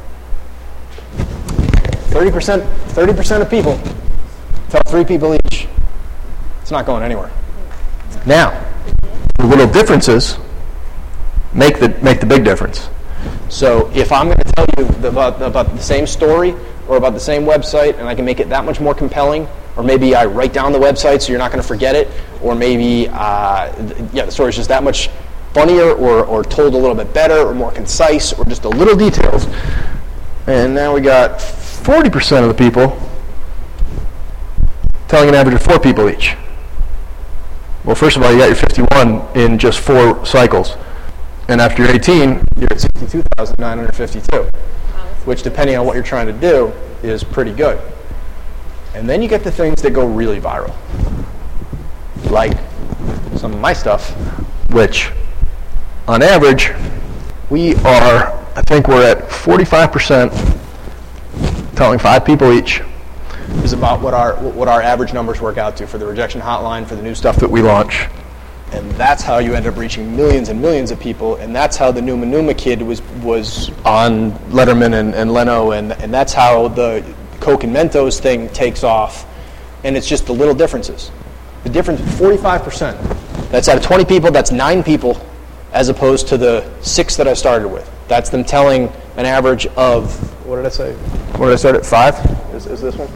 thirty percent, thirty percent of people tell three people each. It's not going anywhere. Now, the little differences make the make the big difference. So if I'm going to tell you the, about, about the same story or about the same website, and I can make it that much more compelling, or maybe I write down the website so you're not going to forget it, or maybe uh, th- yeah, the story is just that much funnier, or, or told a little bit better, or more concise, or just a little details. And now we got forty percent of the people telling an average of four people each. Well, first of all, you got your fifty-one in just four cycles. And after you're eighteen, you're at sixty-two thousand nine hundred fifty-two, which, depending on what you're trying to do, is pretty good. And then you get the things that go really viral, like some of my stuff, which, on average, we are, I think we're at forty-five percent telling five people each, is about what our what our average numbers work out to for the rejection hotline, for the new stuff that we launch. And that's how you end up reaching millions and millions of people, and that's how the Numa Numa kid was was on Letterman and, and Leno, and, and that's how the Coke and Mentos thing takes off. And it's just the little differences. The difference is forty-five percent. That's out of twenty people, that's nine people, as opposed to the six that I started with. That's them telling an average of, what did I say? What did I start at, five? Is, is this one?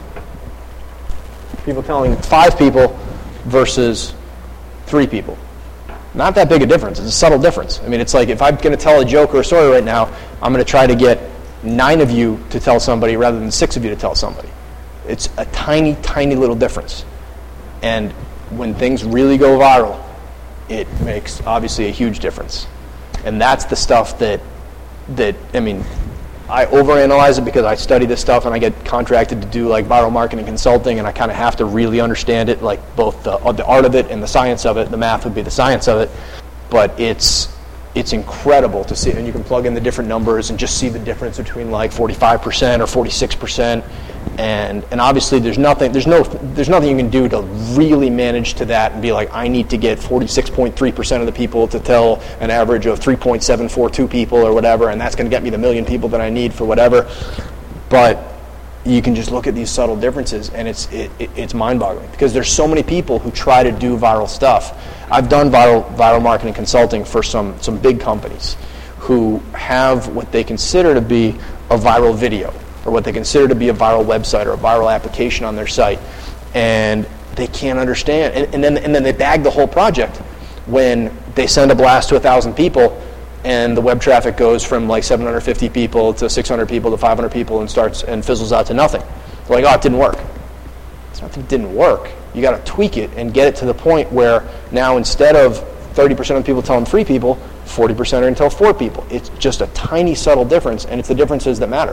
People telling five people versus three people. Not that big a difference. It's a subtle difference. I mean, it's like if I'm going to tell a joke or a story right now, I'm going to try to get nine of you to tell somebody rather than six of you to tell somebody. It's a tiny, tiny little difference. And when things really go viral, it makes obviously a huge difference. And that's the stuff that, that I mean, I overanalyze it because I study this stuff and I get contracted to do like viral marketing consulting, and I kind of have to really understand it, like both the, the art of it and the science of it. The math would be the science of it, but it's it's incredible to see, and you can plug in the different numbers and just see the difference between like forty-five percent or forty-six percent, and and obviously there's nothing there's no there's nothing you can do to really manage to that and be like, I need to get forty-six point three percent of the people to tell an average of three point seven four two people or whatever, and that's going to get me the million people that I need for whatever. But you can just look at these subtle differences, and it's it, it, it's mind-boggling because there's so many people who try to do viral stuff. I've done viral viral marketing consulting for some some big companies who have what they consider to be a viral video or what they consider to be a viral website or a viral application on their site, and they can't understand. And, and then and then they bag the whole project when they send a blast to a thousand people, and the web traffic goes from like seven hundred fifty people to six hundred people to five hundred people and starts and fizzles out to nothing. They're like, oh, it didn't work. It's not that it didn't work. You got to tweak it and get it to the point where now instead of thirty percent of the people telling three people, forty percent are going to tell four people. It's just a tiny, subtle difference, and it's the differences that matter.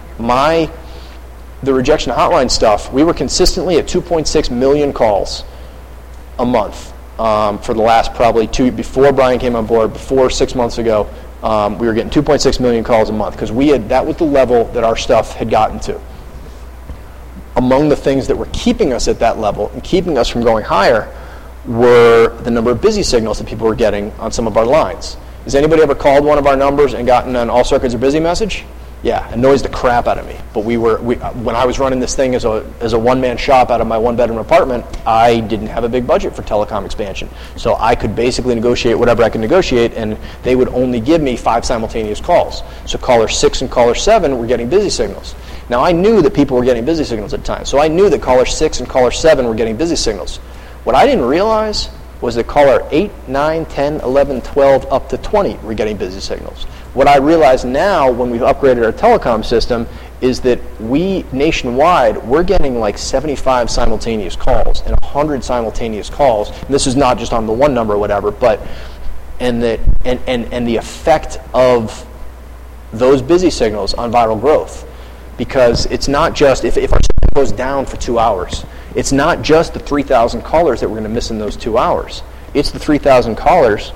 My, the rejection hotline stuff, we were consistently at two point six million calls a month um, for the last probably two, before Brian came on board, before six months ago, um, we were getting two point six million calls a month because we had, that was the level that our stuff had gotten to. Among the things that were keeping us at that level and keeping us from going higher were the number of busy signals that people were getting on some of our lines. Has anybody ever called one of our numbers and gotten an all circuits are busy message? Yeah, it annoys the crap out of me. But we were, we, when I was running this thing as a as a one-man shop out of my one-bedroom apartment, I didn't have a big budget for telecom expansion. So I could basically negotiate whatever I could negotiate, and they would only give me five simultaneous calls. So caller six and caller seven were getting busy signals. Now, I knew that people were getting busy signals at times, so I knew that caller six and caller seven were getting busy signals. What I didn't realize was that caller eight, nine, ten, eleven, twelve, up to twenty were getting busy signals. What I realize now when we've upgraded our telecom system is that we, nationwide, we're getting like seventy-five simultaneous calls and one hundred simultaneous calls. And this is not just on the one number or whatever, but and the, and, and, and the effect of those busy signals on viral growth. Because it's not just, if, if our system goes down for two hours, it's not just the three thousand callers that we're going to miss in those two hours. It's the three thousand callers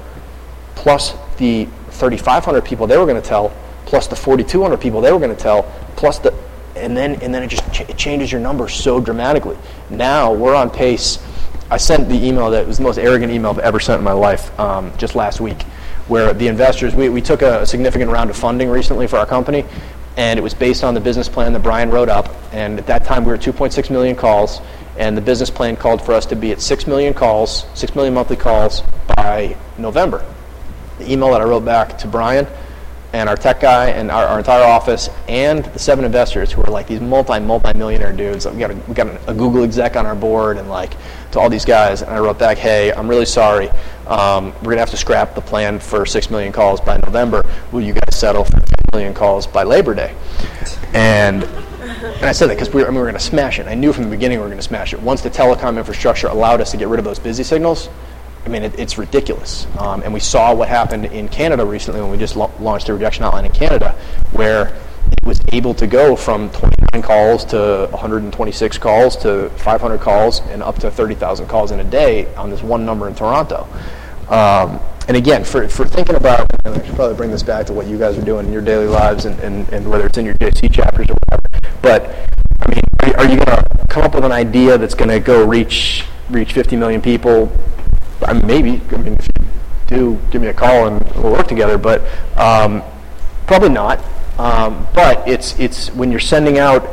plus the thirty-five hundred people they were going to tell, plus the forty-two hundred people they were going to tell, plus the, and then and then it just ch- it changes your number so dramatically. Now we're on pace. I sent the email that was the most arrogant email I've ever sent in my life um, just last week, where the investors, we, we took a significant round of funding recently for our company, and it was based on the business plan that Brian wrote up. And at that time, we were two point six million calls, and the business plan called for us to be at six million calls, six million monthly calls by November. The email that I wrote back to Brian and our tech guy and our, our entire office and the seven investors who are like these multi, multi-millionaire dudes. We got, a, we got a, a Google exec on our board, and like to all these guys, and I wrote back, hey, I'm really sorry. Um, we're going to have to scrap the plan for six million calls by November. Will you guys settle for ten million calls by Labor Day? And and I said that because we were, I mean, we were going to smash it. I knew from the beginning we were going to smash it. Once the telecom infrastructure allowed us to get rid of those busy signals, I mean, it, it's ridiculous. Um, and we saw what happened in Canada recently when we just lo- launched the rejection hotline in Canada, where it was able to go from twenty-nine calls to one hundred twenty-six calls to five hundred calls and up to thirty thousand calls in a day on this one number in Toronto. Um, and again, for, for thinking about, and I should probably bring this back to what you guys are doing in your daily lives and, and, and whether it's in your J C chapters or whatever, but I mean, are, are you going to come up with an idea that's going to go reach reach fifty million people? I mean, maybe. I mean, if you do, give me a call and we'll work together. But um, probably not. Um, but it's it's when you're sending out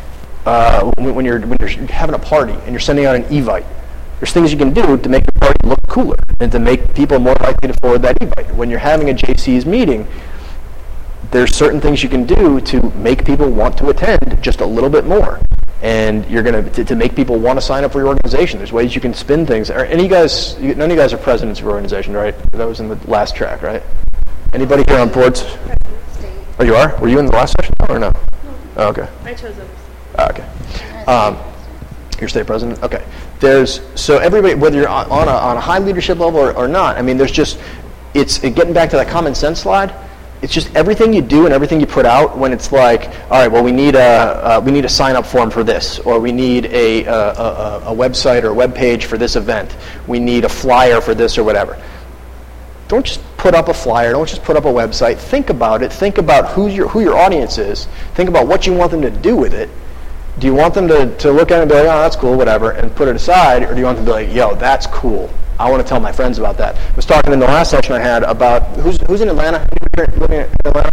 uh, when, when you're when you're having a party and you're sending out an Evite. There's things you can do to make your party look cooler and to make people more likely to forward that Evite. When you're having a J C's meeting, there's certain things you can do to make people want to attend just a little bit more. And you're going to, to make people want to sign up for your organization. There's ways you can spin things. Are any of you guys, none of you guys are presidents of your organization, right? That was in the last track, right? Anybody here on boards? Oh, you are? Were you in the last session or no? No. Oh, okay. I chose them. Oh, okay. Um, your state president? Okay. There's, so everybody, whether you're on, on, a, on a high leadership level or, or not, I mean, there's just, it's it, getting back to that common sense slide. It's just everything you do and everything you put out when it's like, all right, well, we need a uh, we need a sign up form for this, or we need a, a, a, a website or a web page for this event. We need a flyer for this or whatever. Don't just put up a flyer. Don't just put up a website. Think about it. Think about who your who your audience is. Think about what you want them to do with it. Do you want them to, to look at it and be like, oh, that's cool, whatever, and put it aside, or do you want them to be like, yo, that's cool. I want to tell my friends about that. I was talking in the last session I had about, who's who's in Atlanta? Anybody living in Atlanta?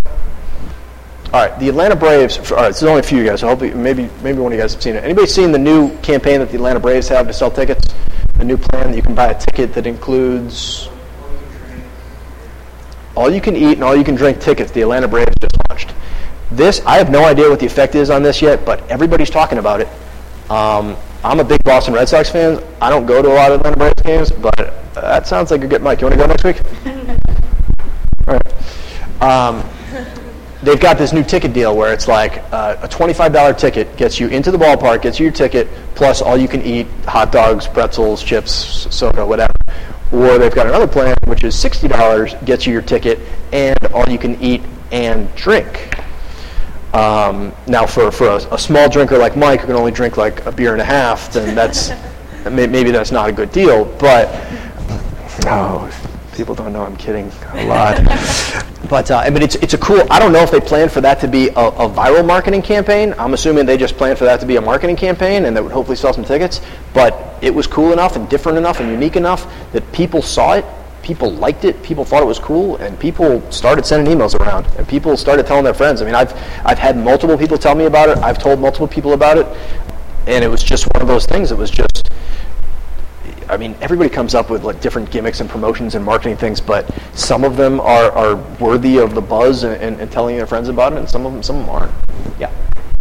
All right, the Atlanta Braves, all right, this is only a few of you guys, so hopefully maybe maybe one of you guys have seen it. Anybody seen the new campaign that the Atlanta Braves have to sell tickets? The new plan that you can buy a ticket that includes all you can eat and all you can drink tickets the Atlanta Braves just launched. This, I have no idea what the effect is on this yet, but everybody's talking about it. Um, I'm a big Boston Red Sox fan. I don't go to a lot of Atlanta Braves games, but that sounds like a good Mike. You want to go next week? All right. Um, they've got this new ticket deal where it's like uh, a twenty-five dollars ticket gets you into the ballpark, gets you your ticket, plus all you can eat, hot dogs, pretzels, chips, soda, whatever. Or they've got another plan, which is sixty dollars, gets you your ticket, and all you can eat and drink. Um, now, for, for a, a small drinker like Mike, who can only drink like a beer and a half, then that's maybe that's not a good deal. But, oh, people don't know I'm kidding a lot. But uh, I mean, it's it's a cool. I don't know if they planned for that to be a, a viral marketing campaign. I'm assuming they just planned for that to be a marketing campaign, and that would hopefully sell some tickets. But it was cool enough and different enough and unique enough that people saw it, people liked it, people thought it was cool, and people started sending emails around, and people started telling their friends. I mean, I've I've had multiple people tell me about it. I've told multiple people about it, and it was just one of those things. It was just. I mean, everybody comes up with like different gimmicks and promotions and marketing things, but some of them are, are worthy of the buzz and, and, and telling their friends about it, and some of them some of them aren't. Yeah.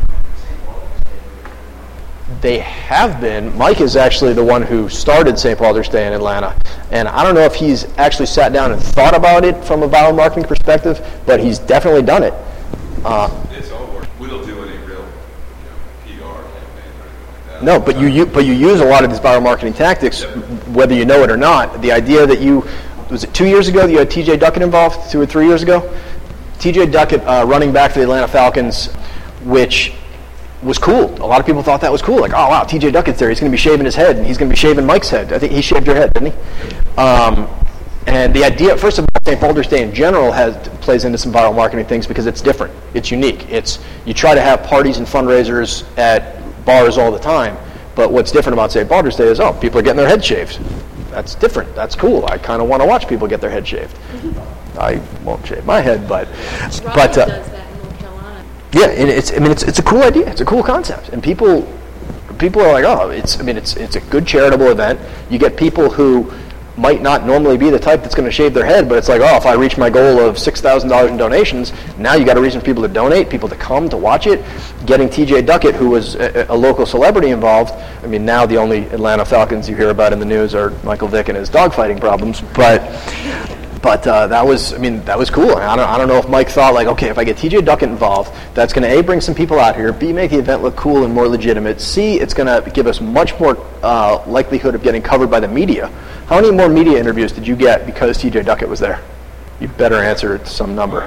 They have been. Mike is actually the one who started Saint Paul's Day in Atlanta, and I don't know if he's actually sat down and thought about it from a viral marketing perspective, but he's definitely done it. Uh, it's all work. We don't do any real you know, P R campaigns or anything like that. No, but you, you but you use a lot of these viral marketing tactics, whether you know it or not. The idea that you, was it two years ago that you had T J Duckett involved, two or three years ago? T J Duckett uh, running back for the Atlanta Falcons, which was cool. A lot of people thought that was cool. Like, oh, wow, T J Duckett's there. He's going to be shaving his head, and he's going to be shaving Mike's head. I think he shaved your head, didn't he? Um, and the idea, first of all, Saint Paul's Day in general has plays into some viral marketing things because it's different. It's unique. It's you try to have parties and fundraisers at bars all the time, but what's different about Saint Paul's Day is, oh, people are getting their head shaved. That's different. That's cool. I kind of want to watch people get their head shaved. I won't shave my head, but Robbie but uh, does that in North Carolina. yeah, and it's I mean it's it's a cool idea. It's a cool concept, and people people are like, oh, it's I mean it's it's a good charitable event. You get people who might not normally be the type that's going to shave their head, but it's like, oh, if I reach my goal of six thousand dollars in donations, now you got a reason for people to donate, people to come to watch it. Getting T J Duckett, who was a, a local celebrity involved. I mean, now the only Atlanta Falcons you hear about in the news are Michael Vick and his dogfighting problems, but but uh, that was, I mean, that was cool. I don't, I don't know if Mike thought like, okay, if I get T J Duckett involved, that's going to A, bring some people out here, B, make the event look cool and more legitimate, C, it's going to give us much more uh, likelihood of getting covered by the media. How many more media interviews did you get because T J Duckett was there? You better answer it to some number.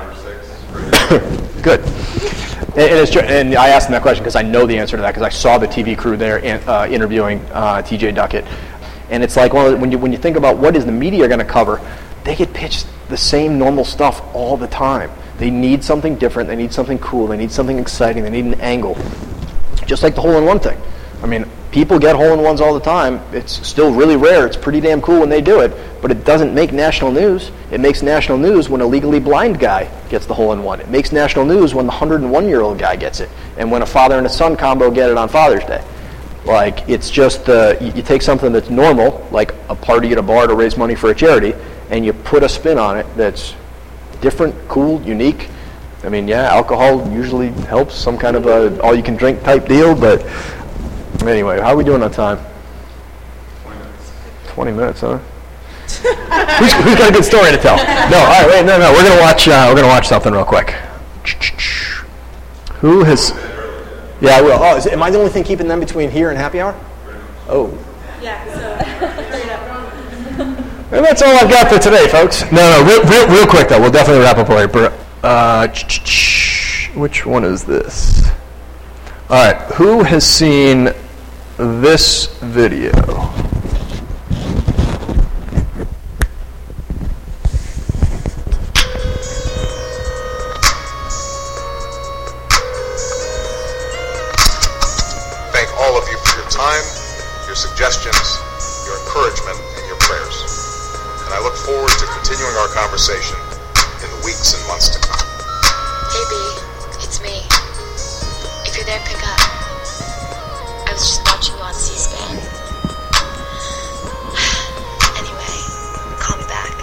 Good. And, and, it's, and I asked him that question because I know the answer to that because I saw the T V crew there in, uh, interviewing uh, T J Duckett. And it's like, well, when you when you think about what is the media going to cover, they get pitched the same normal stuff all the time. They need something different. They need something cool. They need something exciting. They need an angle. Just like the hole-in-one thing. I mean, people get hole-in-ones all the time. It's still really rare. It's pretty damn cool when they do it, but it doesn't make national news. It makes national news when a legally blind guy gets the hole-in-one. It makes national news when the one hundred one-year-old guy gets it, and when a father and a son combo get it on Father's Day. Like, it's just, uh, you, you take something that's normal, like a party at a bar to raise money for a charity, and you put a spin on it that's different, cool, unique. I mean, yeah, alcohol usually helps, some kind of a all-you-can-drink type deal, but anyway, how are we doing on time? twenty minutes, huh? who's, who's got a good story to tell? No, all right, wait, no, no, we're gonna watch. Uh, we're gonna watch something real quick. Who has? Yeah, I will. Oh, is it, am I the only thing keeping them between here and happy hour? Oh. Yeah, so, and that's all I've got for today, folks. No, no, real, real, real quick though. We'll definitely wrap up later. Uh, which one is this? All right, who has seen this video? Thank all of you for your time, your suggestions, your encouragement, and your prayers. And I look forward to continuing our conversation in the weeks and months to come. Hey B, it's me. If you're there, pick up. I was just watching you on C-SPAN. Anyway, call me back.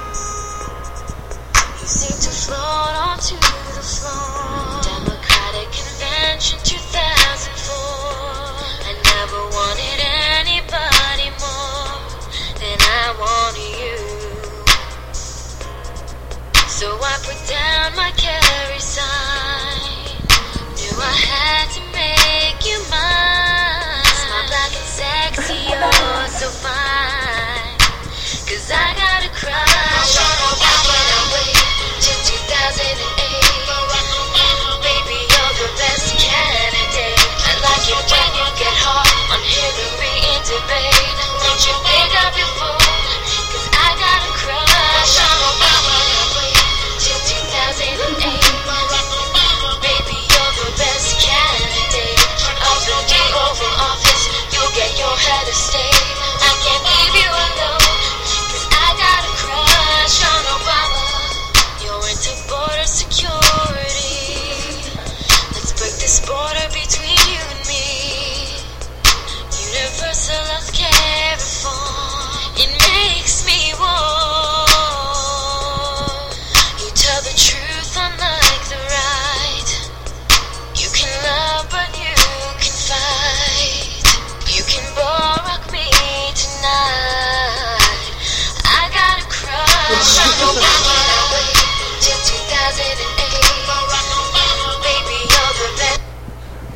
You seem to float onto the floor. Democratic Convention two thousand four. I never wanted anybody more than I wanted you. So I put down my carry sign.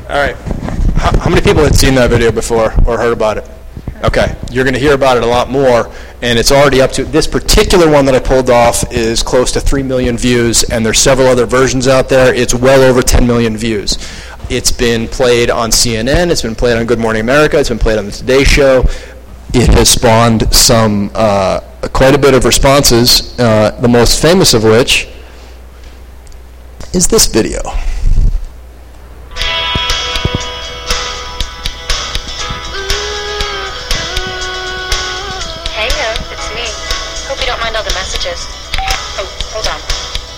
All right. How, how many people had seen that video before or heard about it? Okay. You're going to hear about it a lot more, and it's already up to, this particular one that I pulled off is close to three million views, and there's several other versions out there. It's well over ten million views. It's been played on C N N. It's been played on Good Morning America. It's been played on the Today Show. It has spawned some, uh, quite a bit of responses, uh, the most famous of which is this video. Hey, yo, it's me. Hope you don't mind all the messages. Oh, hold on.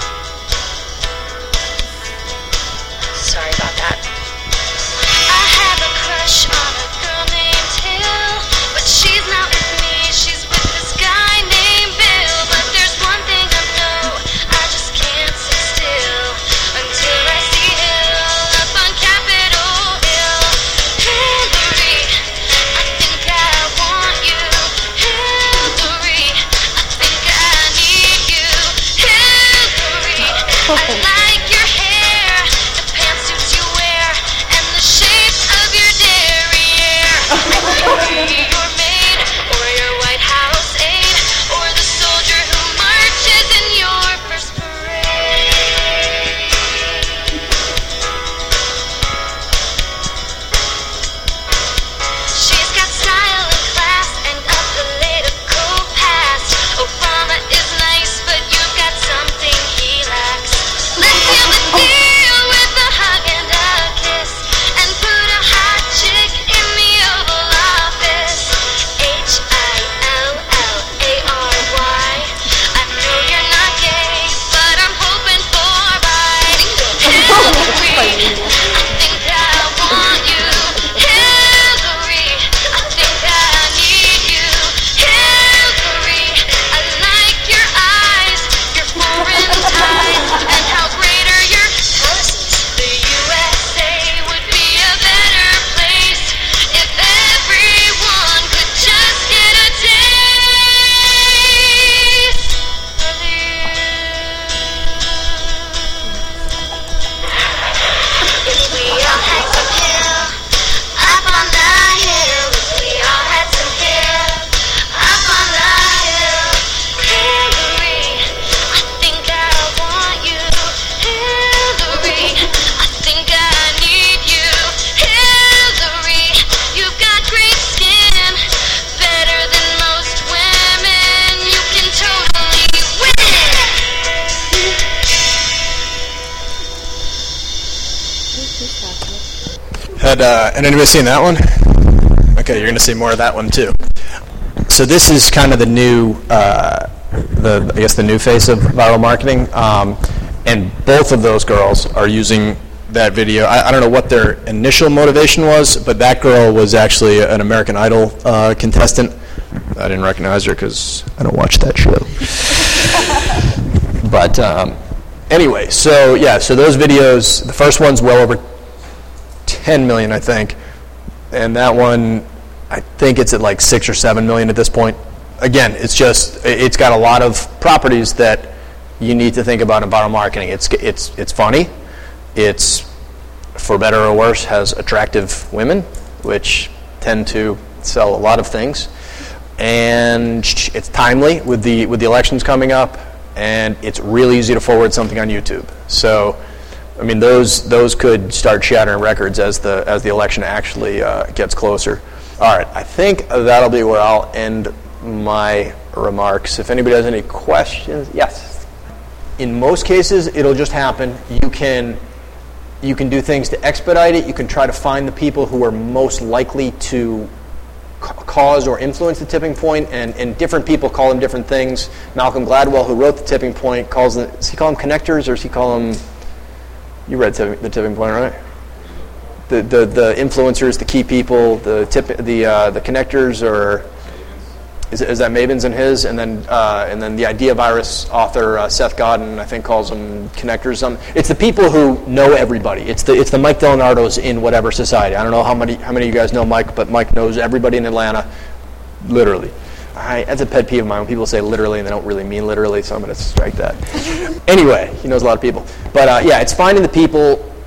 Sorry about that. I have a crush on a girl named Hill, but she's not with me. She's with this guy named Bill. But there's one thing I know, I just can't sit still until I see Hill up on Capitol Hill. Hillary, I think I want you. Hillary, I think I need you. Hillary, I like your hair, the pantsuits you wear, and the shape of your derriere. I think you're your maid, or your White House aide, or the soldier who marches in your first parade. She's got style and class and a political past. Obama is nice, but you've got something he lacks. Let's seal the deal with a hug and a kiss, and put a hot chick in the Oval Office. H I L L A R Y. I know you're not gay, but I'm hoping for bi. Hillary, I think I want you. Hillary, I think I need you. Hillary, I like your eyes, your foreign ties, and how great are your policies. The U S A would be a better place if everyone could just get a taste of you. If we all had some hill up on the hill, if we all had some hill up on the hill. Hillary, I think I want you. Hillary, I think I need you. Hillary, you've got great skin, better than most women. You can totally win. Had, uh, had anybody seen that one? Okay, you're going to see more of that one too. So this is kind of the new, uh, the I guess the new face of viral marketing, um, and both of those girls are using that video. I, I don't know what their initial motivation was, but that girl was actually an American Idol uh, contestant. I didn't recognize her because I don't watch that show. But um, anyway, so yeah, so those videos, the first one's well over ten million, I think, and that one, I think it's at like six or seven million at this point. Again, it's just, it's got a lot of properties that you need to think about in viral marketing. It's it's it's funny, it's, for better or worse, has attractive women, which tend to sell a lot of things, and it's timely with the with the elections coming up, and it's really easy to forward something on YouTube. So, I mean, those those could start shattering records as the as the election actually uh, gets closer. All right, I think that'll be where I'll end my remarks. If anybody has any questions, yes. In most cases, it'll just happen. You can you can do things to expedite it. You can try to find the people who are most likely to ca- cause or influence the tipping point, and, and different people call them different things. Malcolm Gladwell, who wrote The Tipping Point, calls them, does he call them connectors, or does he call them, you read tipping, The Tipping Point, right? The the, the influencers, the key people, the tip, the uh, the connectors, or is, is that Mavens and his, and then uh, and then the Idea Virus author uh, Seth Godin, I think, calls them connectors. Um, it's the people who know everybody. It's the it's the Mike DiLeonardos in whatever society. I don't know how many how many of you guys know Mike, but Mike knows everybody in Atlanta, literally. I, that's a pet peeve of mine when people say literally and they don't really mean literally, so I'm going to strike that. Anyway, he knows a lot of people. But uh, yeah, it's finding the people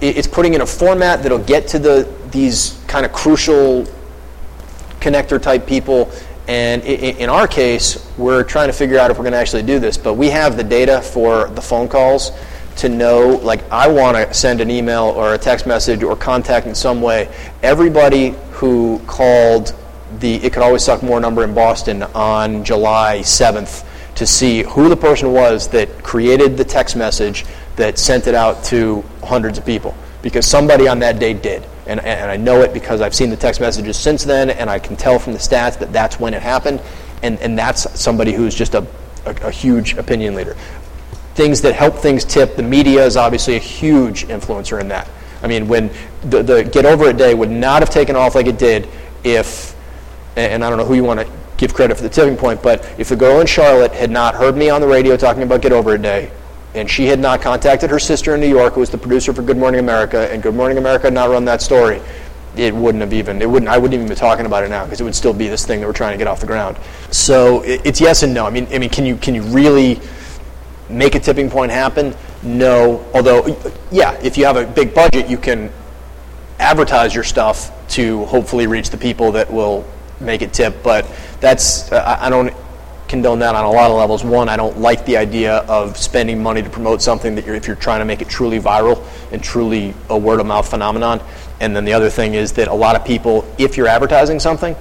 it's putting in a format that'll get to the these kind of crucial connector type people. And in our case, we're trying to figure out if we're going to actually do this. But we have the data for the phone calls to know, like, I want to send an email or a text message or contact in some way everybody who called the It Could Always Suck More number in Boston on July seventh to see who the person was that created the text message that sent it out to hundreds of people. Because somebody on that day did. And, and I know it because I've seen the text messages since then, and I can tell from the stats that that's when it happened. And, and that's somebody who's just a, a, a huge opinion leader. Things that help things tip, the media is obviously a huge influencer in that. I mean, when the, the Get Over It Day would not have taken off like it did if, and I don't know who you want to give credit for the tipping point, but if the girl in Charlotte had not heard me on the radio talking about Get Over It Day, and she had not contacted her sister in New York, who was the producer for Good Morning America, and Good Morning America had not run that story, it wouldn't have even, it wouldn't, I wouldn't even be talking about it now, because it would still be this thing that we're trying to get off the ground. So it, it's yes and no. I mean, I mean, can you can you really make a tipping point happen? No. Although, yeah, if you have a big budget, you can advertise your stuff to hopefully reach the people that will make it tip. But that's, uh, I don't condone that on a lot of levels. One, I don't like the idea of spending money to promote something that you're, if you're trying to make it truly viral and truly a word-of-mouth phenomenon. And then the other thing is that a lot of people, if you're advertising something,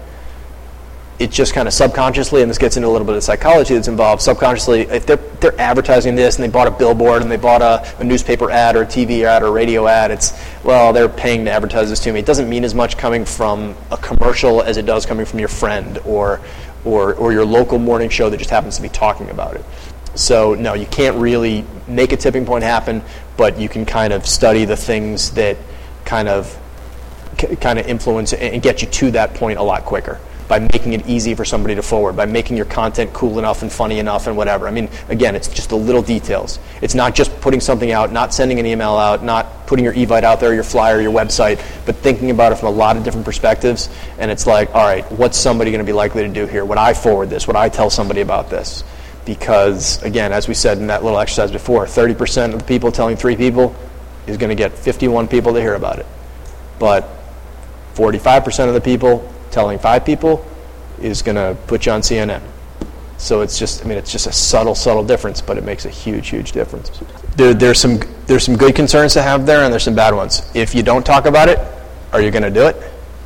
it just kind of subconsciously, and this gets into a little bit of psychology that's involved, subconsciously, if they're, they're advertising this and they bought a billboard and they bought a, a newspaper ad or a T V ad or a radio ad, it's, well, they're paying to advertise this to me. It doesn't mean as much coming from a commercial as it does coming from your friend or or or your local morning show that just happens to be talking about it. So, no, you can't really make a tipping point happen, but you can kind of study the things that kind of kind of influence and get you to that point a lot quicker, by making it easy for somebody to forward, by making your content cool enough and funny enough and whatever. I mean, again, it's just the little details. It's not just putting something out, not sending an email out, not putting your Evite out there, your flyer, your website, but thinking about it from a lot of different perspectives. And it's like, all right, what's somebody going to be likely to do here? Would I forward this? Would I tell somebody about this? Because, again, as we said in that little exercise before, thirty percent of the people telling three people is going to get fifty-one people to hear about it. But forty-five percent of the people telling five people is going to put you on C N N. So it's just, I mean, it's just a subtle, subtle difference, but it makes a huge, huge difference. There, there's some, there's some good concerns to have there, and there's some bad ones. If you don't talk about it, are you going to do it?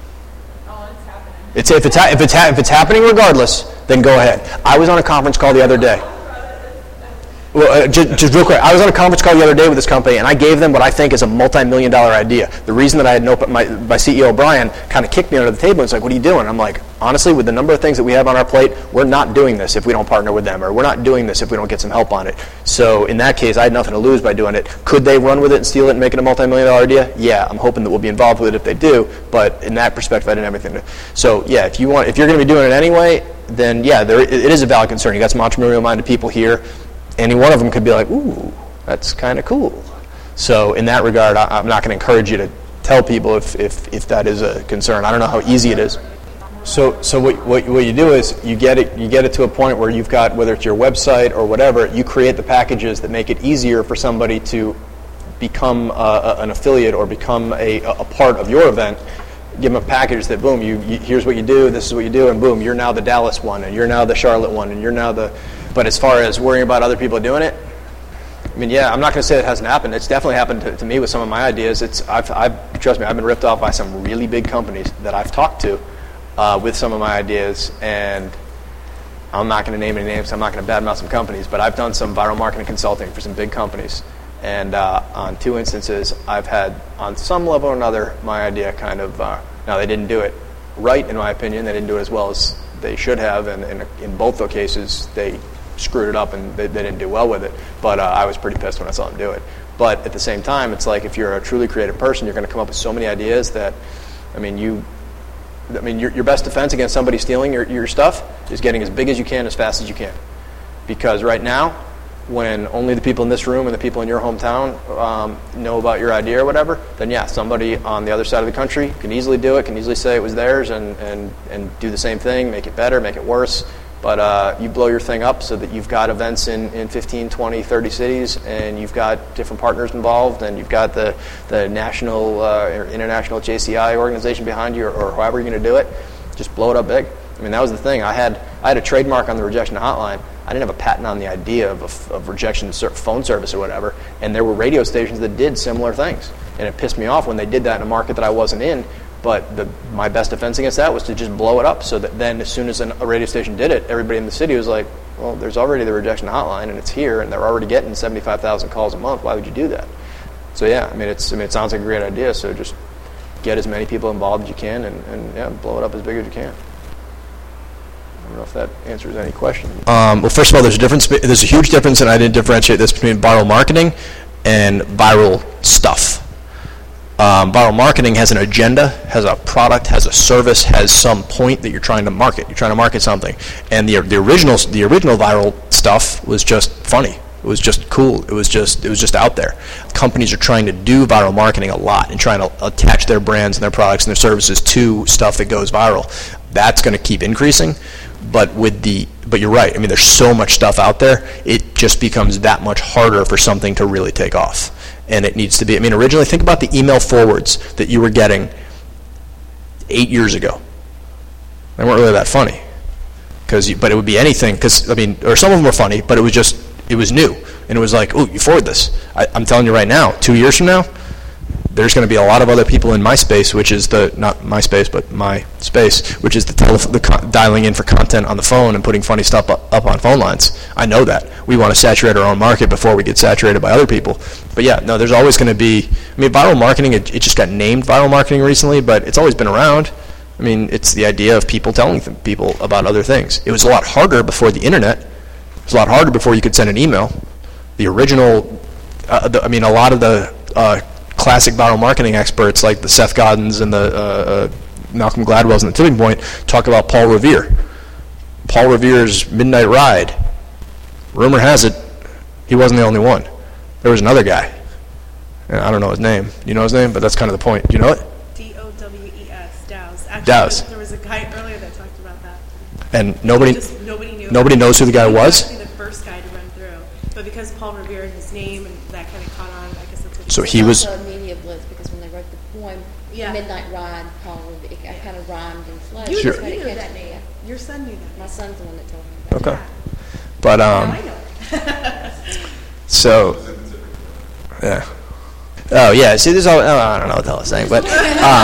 Oh, it's happening. It's if it's ha- if it's ha- if it's happening regardless, then go ahead. I was on a conference call the other day. Well, uh, just, just real quick, I was on a conference call the other day with this company, and I gave them what I think is a multi-million dollar idea. The reason that I had no, my, my C E O, Brian, kind of kicked me under the table and was like, what are you doing? I'm like, honestly, with the number of things that we have on our plate, we're not doing this if we don't partner with them, or we're not doing this if we don't get some help on it. So in that case, I had nothing to lose by doing it. Could they run with it and steal it and make it a multi-million dollar idea? Yeah, I'm hoping that we'll be involved with it if they do, but in that perspective, I didn't have anything to. So yeah, if, you want, if you're going to be doing it anyway, then yeah, there, it is a valid concern. You got some entrepreneurial-minded people here. Any one of them could be like, ooh, that's kind of cool. So in that regard, I, I'm not going to encourage you to tell people if, if, if that is a concern. I don't know how easy it is. So so what, what what you do is you get it you get it to a point where you've got, whether it's your website or whatever, you create the packages that make it easier for somebody to become a, an affiliate or become a, a part of your event. Give them a package that, boom, you, you here's what you do, this is what you do, and boom, you're now the Dallas one, and you're now the Charlotte one, and you're now the. But as far as worrying about other people doing it, I mean, yeah, I'm not going to say it hasn't happened. It's definitely happened to, to me with some of my ideas. It's, I've, I've, trust me, I've been ripped off by some really big companies that I've talked to uh, with some of my ideas, and I'm not going to name any names. I'm not going to badmouth some companies, but I've done some viral marketing consulting for some big companies, and uh, on two instances, I've had, on some level or another, my idea kind of. Uh, now they didn't do it right, in my opinion. They didn't do it as well as they should have, and, and in both those cases, they screwed it up and they, they didn't do well with it. But uh, I was pretty pissed when I saw them do it. But at the same time, it's like if you're a truly creative person, you're going to come up with so many ideas that, I mean, you, I mean, your, your best defense against somebody stealing your, your stuff is getting as big as you can, as fast as you can. Because right now, when only the people in this room and the people in your hometown um, know about your idea or whatever, then yeah, somebody on the other side of the country can easily do it, can easily say it was theirs and, and, and do the same thing, make it better, make it worse. But uh, you blow your thing up so that you've got events in, in fifteen, twenty, thirty cities, and you've got different partners involved, and you've got the, the national uh, or international J C I organization behind you, or, or however you're going to do it. Just blow it up big. I mean, that was the thing. I had I had a trademark on the rejection hotline. I didn't have a patent on the idea of, a, of rejection phone service or whatever, and there were radio stations that did similar things. And it pissed me off when they did that in a market that I wasn't in. But the, my best defense against that was to just blow it up so that then as soon as an, a radio station did it, everybody in the city was like, well, there's already the rejection hotline, and it's here, and they're already getting seventy-five thousand calls a month. Why would you do that? So, yeah, I mean, it's, I mean, it sounds like a great idea, so just get as many people involved as you can and, and yeah, blow it up as big as you can. I don't know if that answers any questions. Um, well, first of all, there's a difference. There's a huge difference, and I didn't differentiate this between viral marketing and viral stuff. Um, viral marketing has an agenda, has a product, has a service, has some point that you're trying to market. You're trying to market something, and the the original the original viral stuff was just funny. It was just cool. It was just it was just out there. Companies are trying to do viral marketing a lot and trying to attach their brands and their products and their services to stuff that goes viral. That's going to keep increasing, but with the but you're right. I mean, there's so much stuff out there. It just becomes that much harder for something to really take off. And it needs to be, I mean, originally, think about the email forwards that you were getting eight years ago. They weren't really that funny. Cause you, but it would be anything, because, I mean, or some of them were funny, but it was just, it was new. And it was like, oh, you forward this. I, I'm telling you right now, two years from now, there's going to be a lot of other people in MySpace, which is the, not MySpace, but my space, which is the, tele- the con- dialing in for content on the phone and putting funny stuff up, up on phone lines. I know that. We want to saturate our own market before we get saturated by other people. But yeah, no, there's always going to be, I mean, viral marketing, it, it just got named viral marketing recently, but it's always been around. I mean, it's the idea of people telling th- people about other things. It was a lot harder before the internet. It was a lot harder before you could send an email. The original, uh, the, I mean, a lot of the uh, classic viral marketing experts like the Seth Godins and the uh, uh, Malcolm Gladwells and the Tipping Point talk about Paul Revere. Paul Revere's Midnight Ride. Rumor has it, he wasn't the only one. There was another guy. And I don't know his name. You know his name? But that's kind of the point. Do you know it? D O W E S, Dowse. Actually, Dowse. There was a guy earlier that talked about that. And nobody, Just, nobody knew. Nobody knows who the guy he was? He was actually the first guy to run through. But because Paul revered his name and that kind of caught on, I guess that's what So he he was. Also a media blitz because when they wrote the poem, Yeah. Midnight Ride, Paul, it, it kind of rhymed and flowed. You Sure. just But it knew catchy, that name. yeah. Your son knew that. My son's the one that told me about Okay. But, um, Now I know. so, yeah. Oh, yeah, see, there's all, oh, I don't know what the hell I was saying, but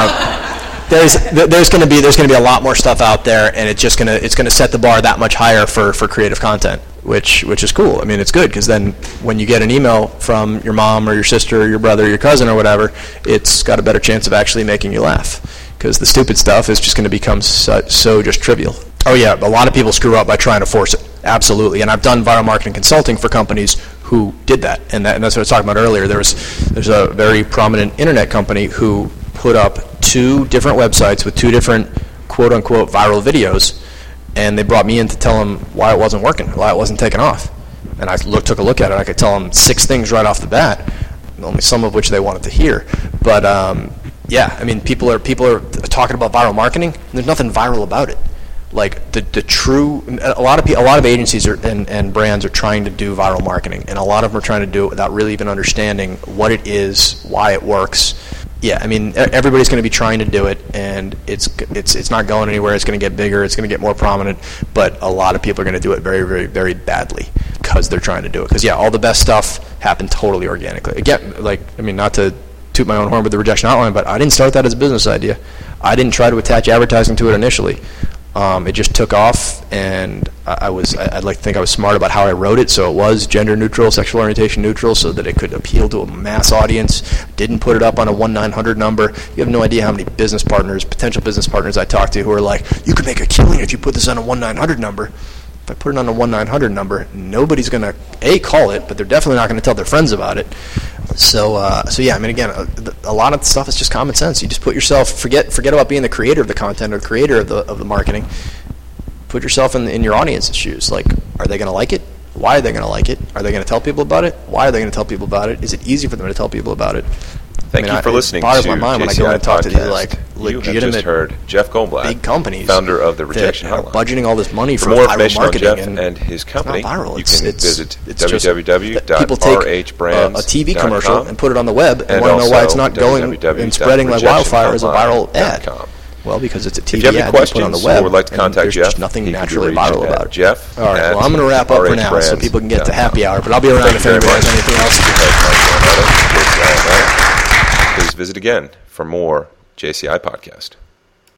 um, there's there's going to be there's going to be a lot more stuff out there, and it's just going to it's going to set the bar that much higher for, for creative content, which which is cool. I mean, it's good, because then when you get an email from your mom or your sister or your brother or your cousin or whatever, it's got a better chance of actually making you laugh, because the stupid stuff is just going to become so, so just trivial. Oh, yeah, a lot of people screw up by trying to force it. Absolutely. And I've done viral marketing consulting for companies who did that. And, that, and that's what I was talking about earlier. There was, there's a very prominent internet company who put up two different websites with two different quote-unquote viral videos, and they brought me in to tell them why it wasn't working, why it wasn't taking off. And I look, took a look at it. I could tell them six things right off the bat, only some of which they wanted to hear. But, um, yeah, I mean, people are people are talking about viral marketing, and there's nothing viral about it. Like the the true, a lot of people, a lot of agencies are, and, and brands are trying to do viral marketing, and a lot of them are trying to do it without really even understanding what it is, why it works. Yeah, I mean, everybody's going to be trying to do it, and it's it's it's not going anywhere. It's going to get bigger. It's going to get more prominent, but a lot of people are going to do it very, very, very badly because they're trying to do it. Because yeah, all the best stuff happened totally organically. Again, like I mean, not to toot my own horn with the rejection hotline, but I didn't start that as a business idea. I didn't try to attach advertising to it initially. Um, it just took off, and I, I was, I, I'd like to think I was smart about how I wrote it, so it was gender neutral, sexual orientation neutral, so that it could appeal to a mass audience. Didn't put it up on a one nine hundred number. You have no idea how many business partners, potential business partners I talked to who are like, you could make a killing if you put this on a one nine hundred number. If I put it on a one nine hundred number, nobody's going to, A, call it, but they're definitely not going to tell their friends about it. So, uh, so yeah, I mean, again, a, a lot of the stuff is just common sense. You just put yourself, forget forget about being the creator of the content or the creator of the of the marketing. Put yourself in, in your audience's shoes. Like, are they going to like it? Why are they going to like it? Are they going to tell people about it? Why are they going to tell people about it? Is it easy for them to tell people about it? Thank I mean, you for I, listening it bothers to my mind when I J C I go and talk to these Podcast. like You have legitimate just heard Jeff Goldblatt, big companies, founder of the Rejection that are Hotline. budgeting all this money for, For more viral information on marketing, Jeff and, and his company, it's not viral. you It's, can it's, visit it's just www that dot people take r h a, brands a T V dot commercial com and put it on the web and, and want to know why it's also not going www and spreading like dot wildfire as a viral rejection ad. hotline dot com. Well, because it's a T If V you have any ad you put on the questions web, or would like to and contact there's Jeff, just nothing he can be naturally reached viral at about it. Jeff All right, at well, I'm going to wrap up for r h now so brands people can get to dot com. happy hour, but I'll be around Thank if you very anybody has much. anything else. This is Mike Leonardo, J C I Atlanta. Please visit again for more J C I Podcast.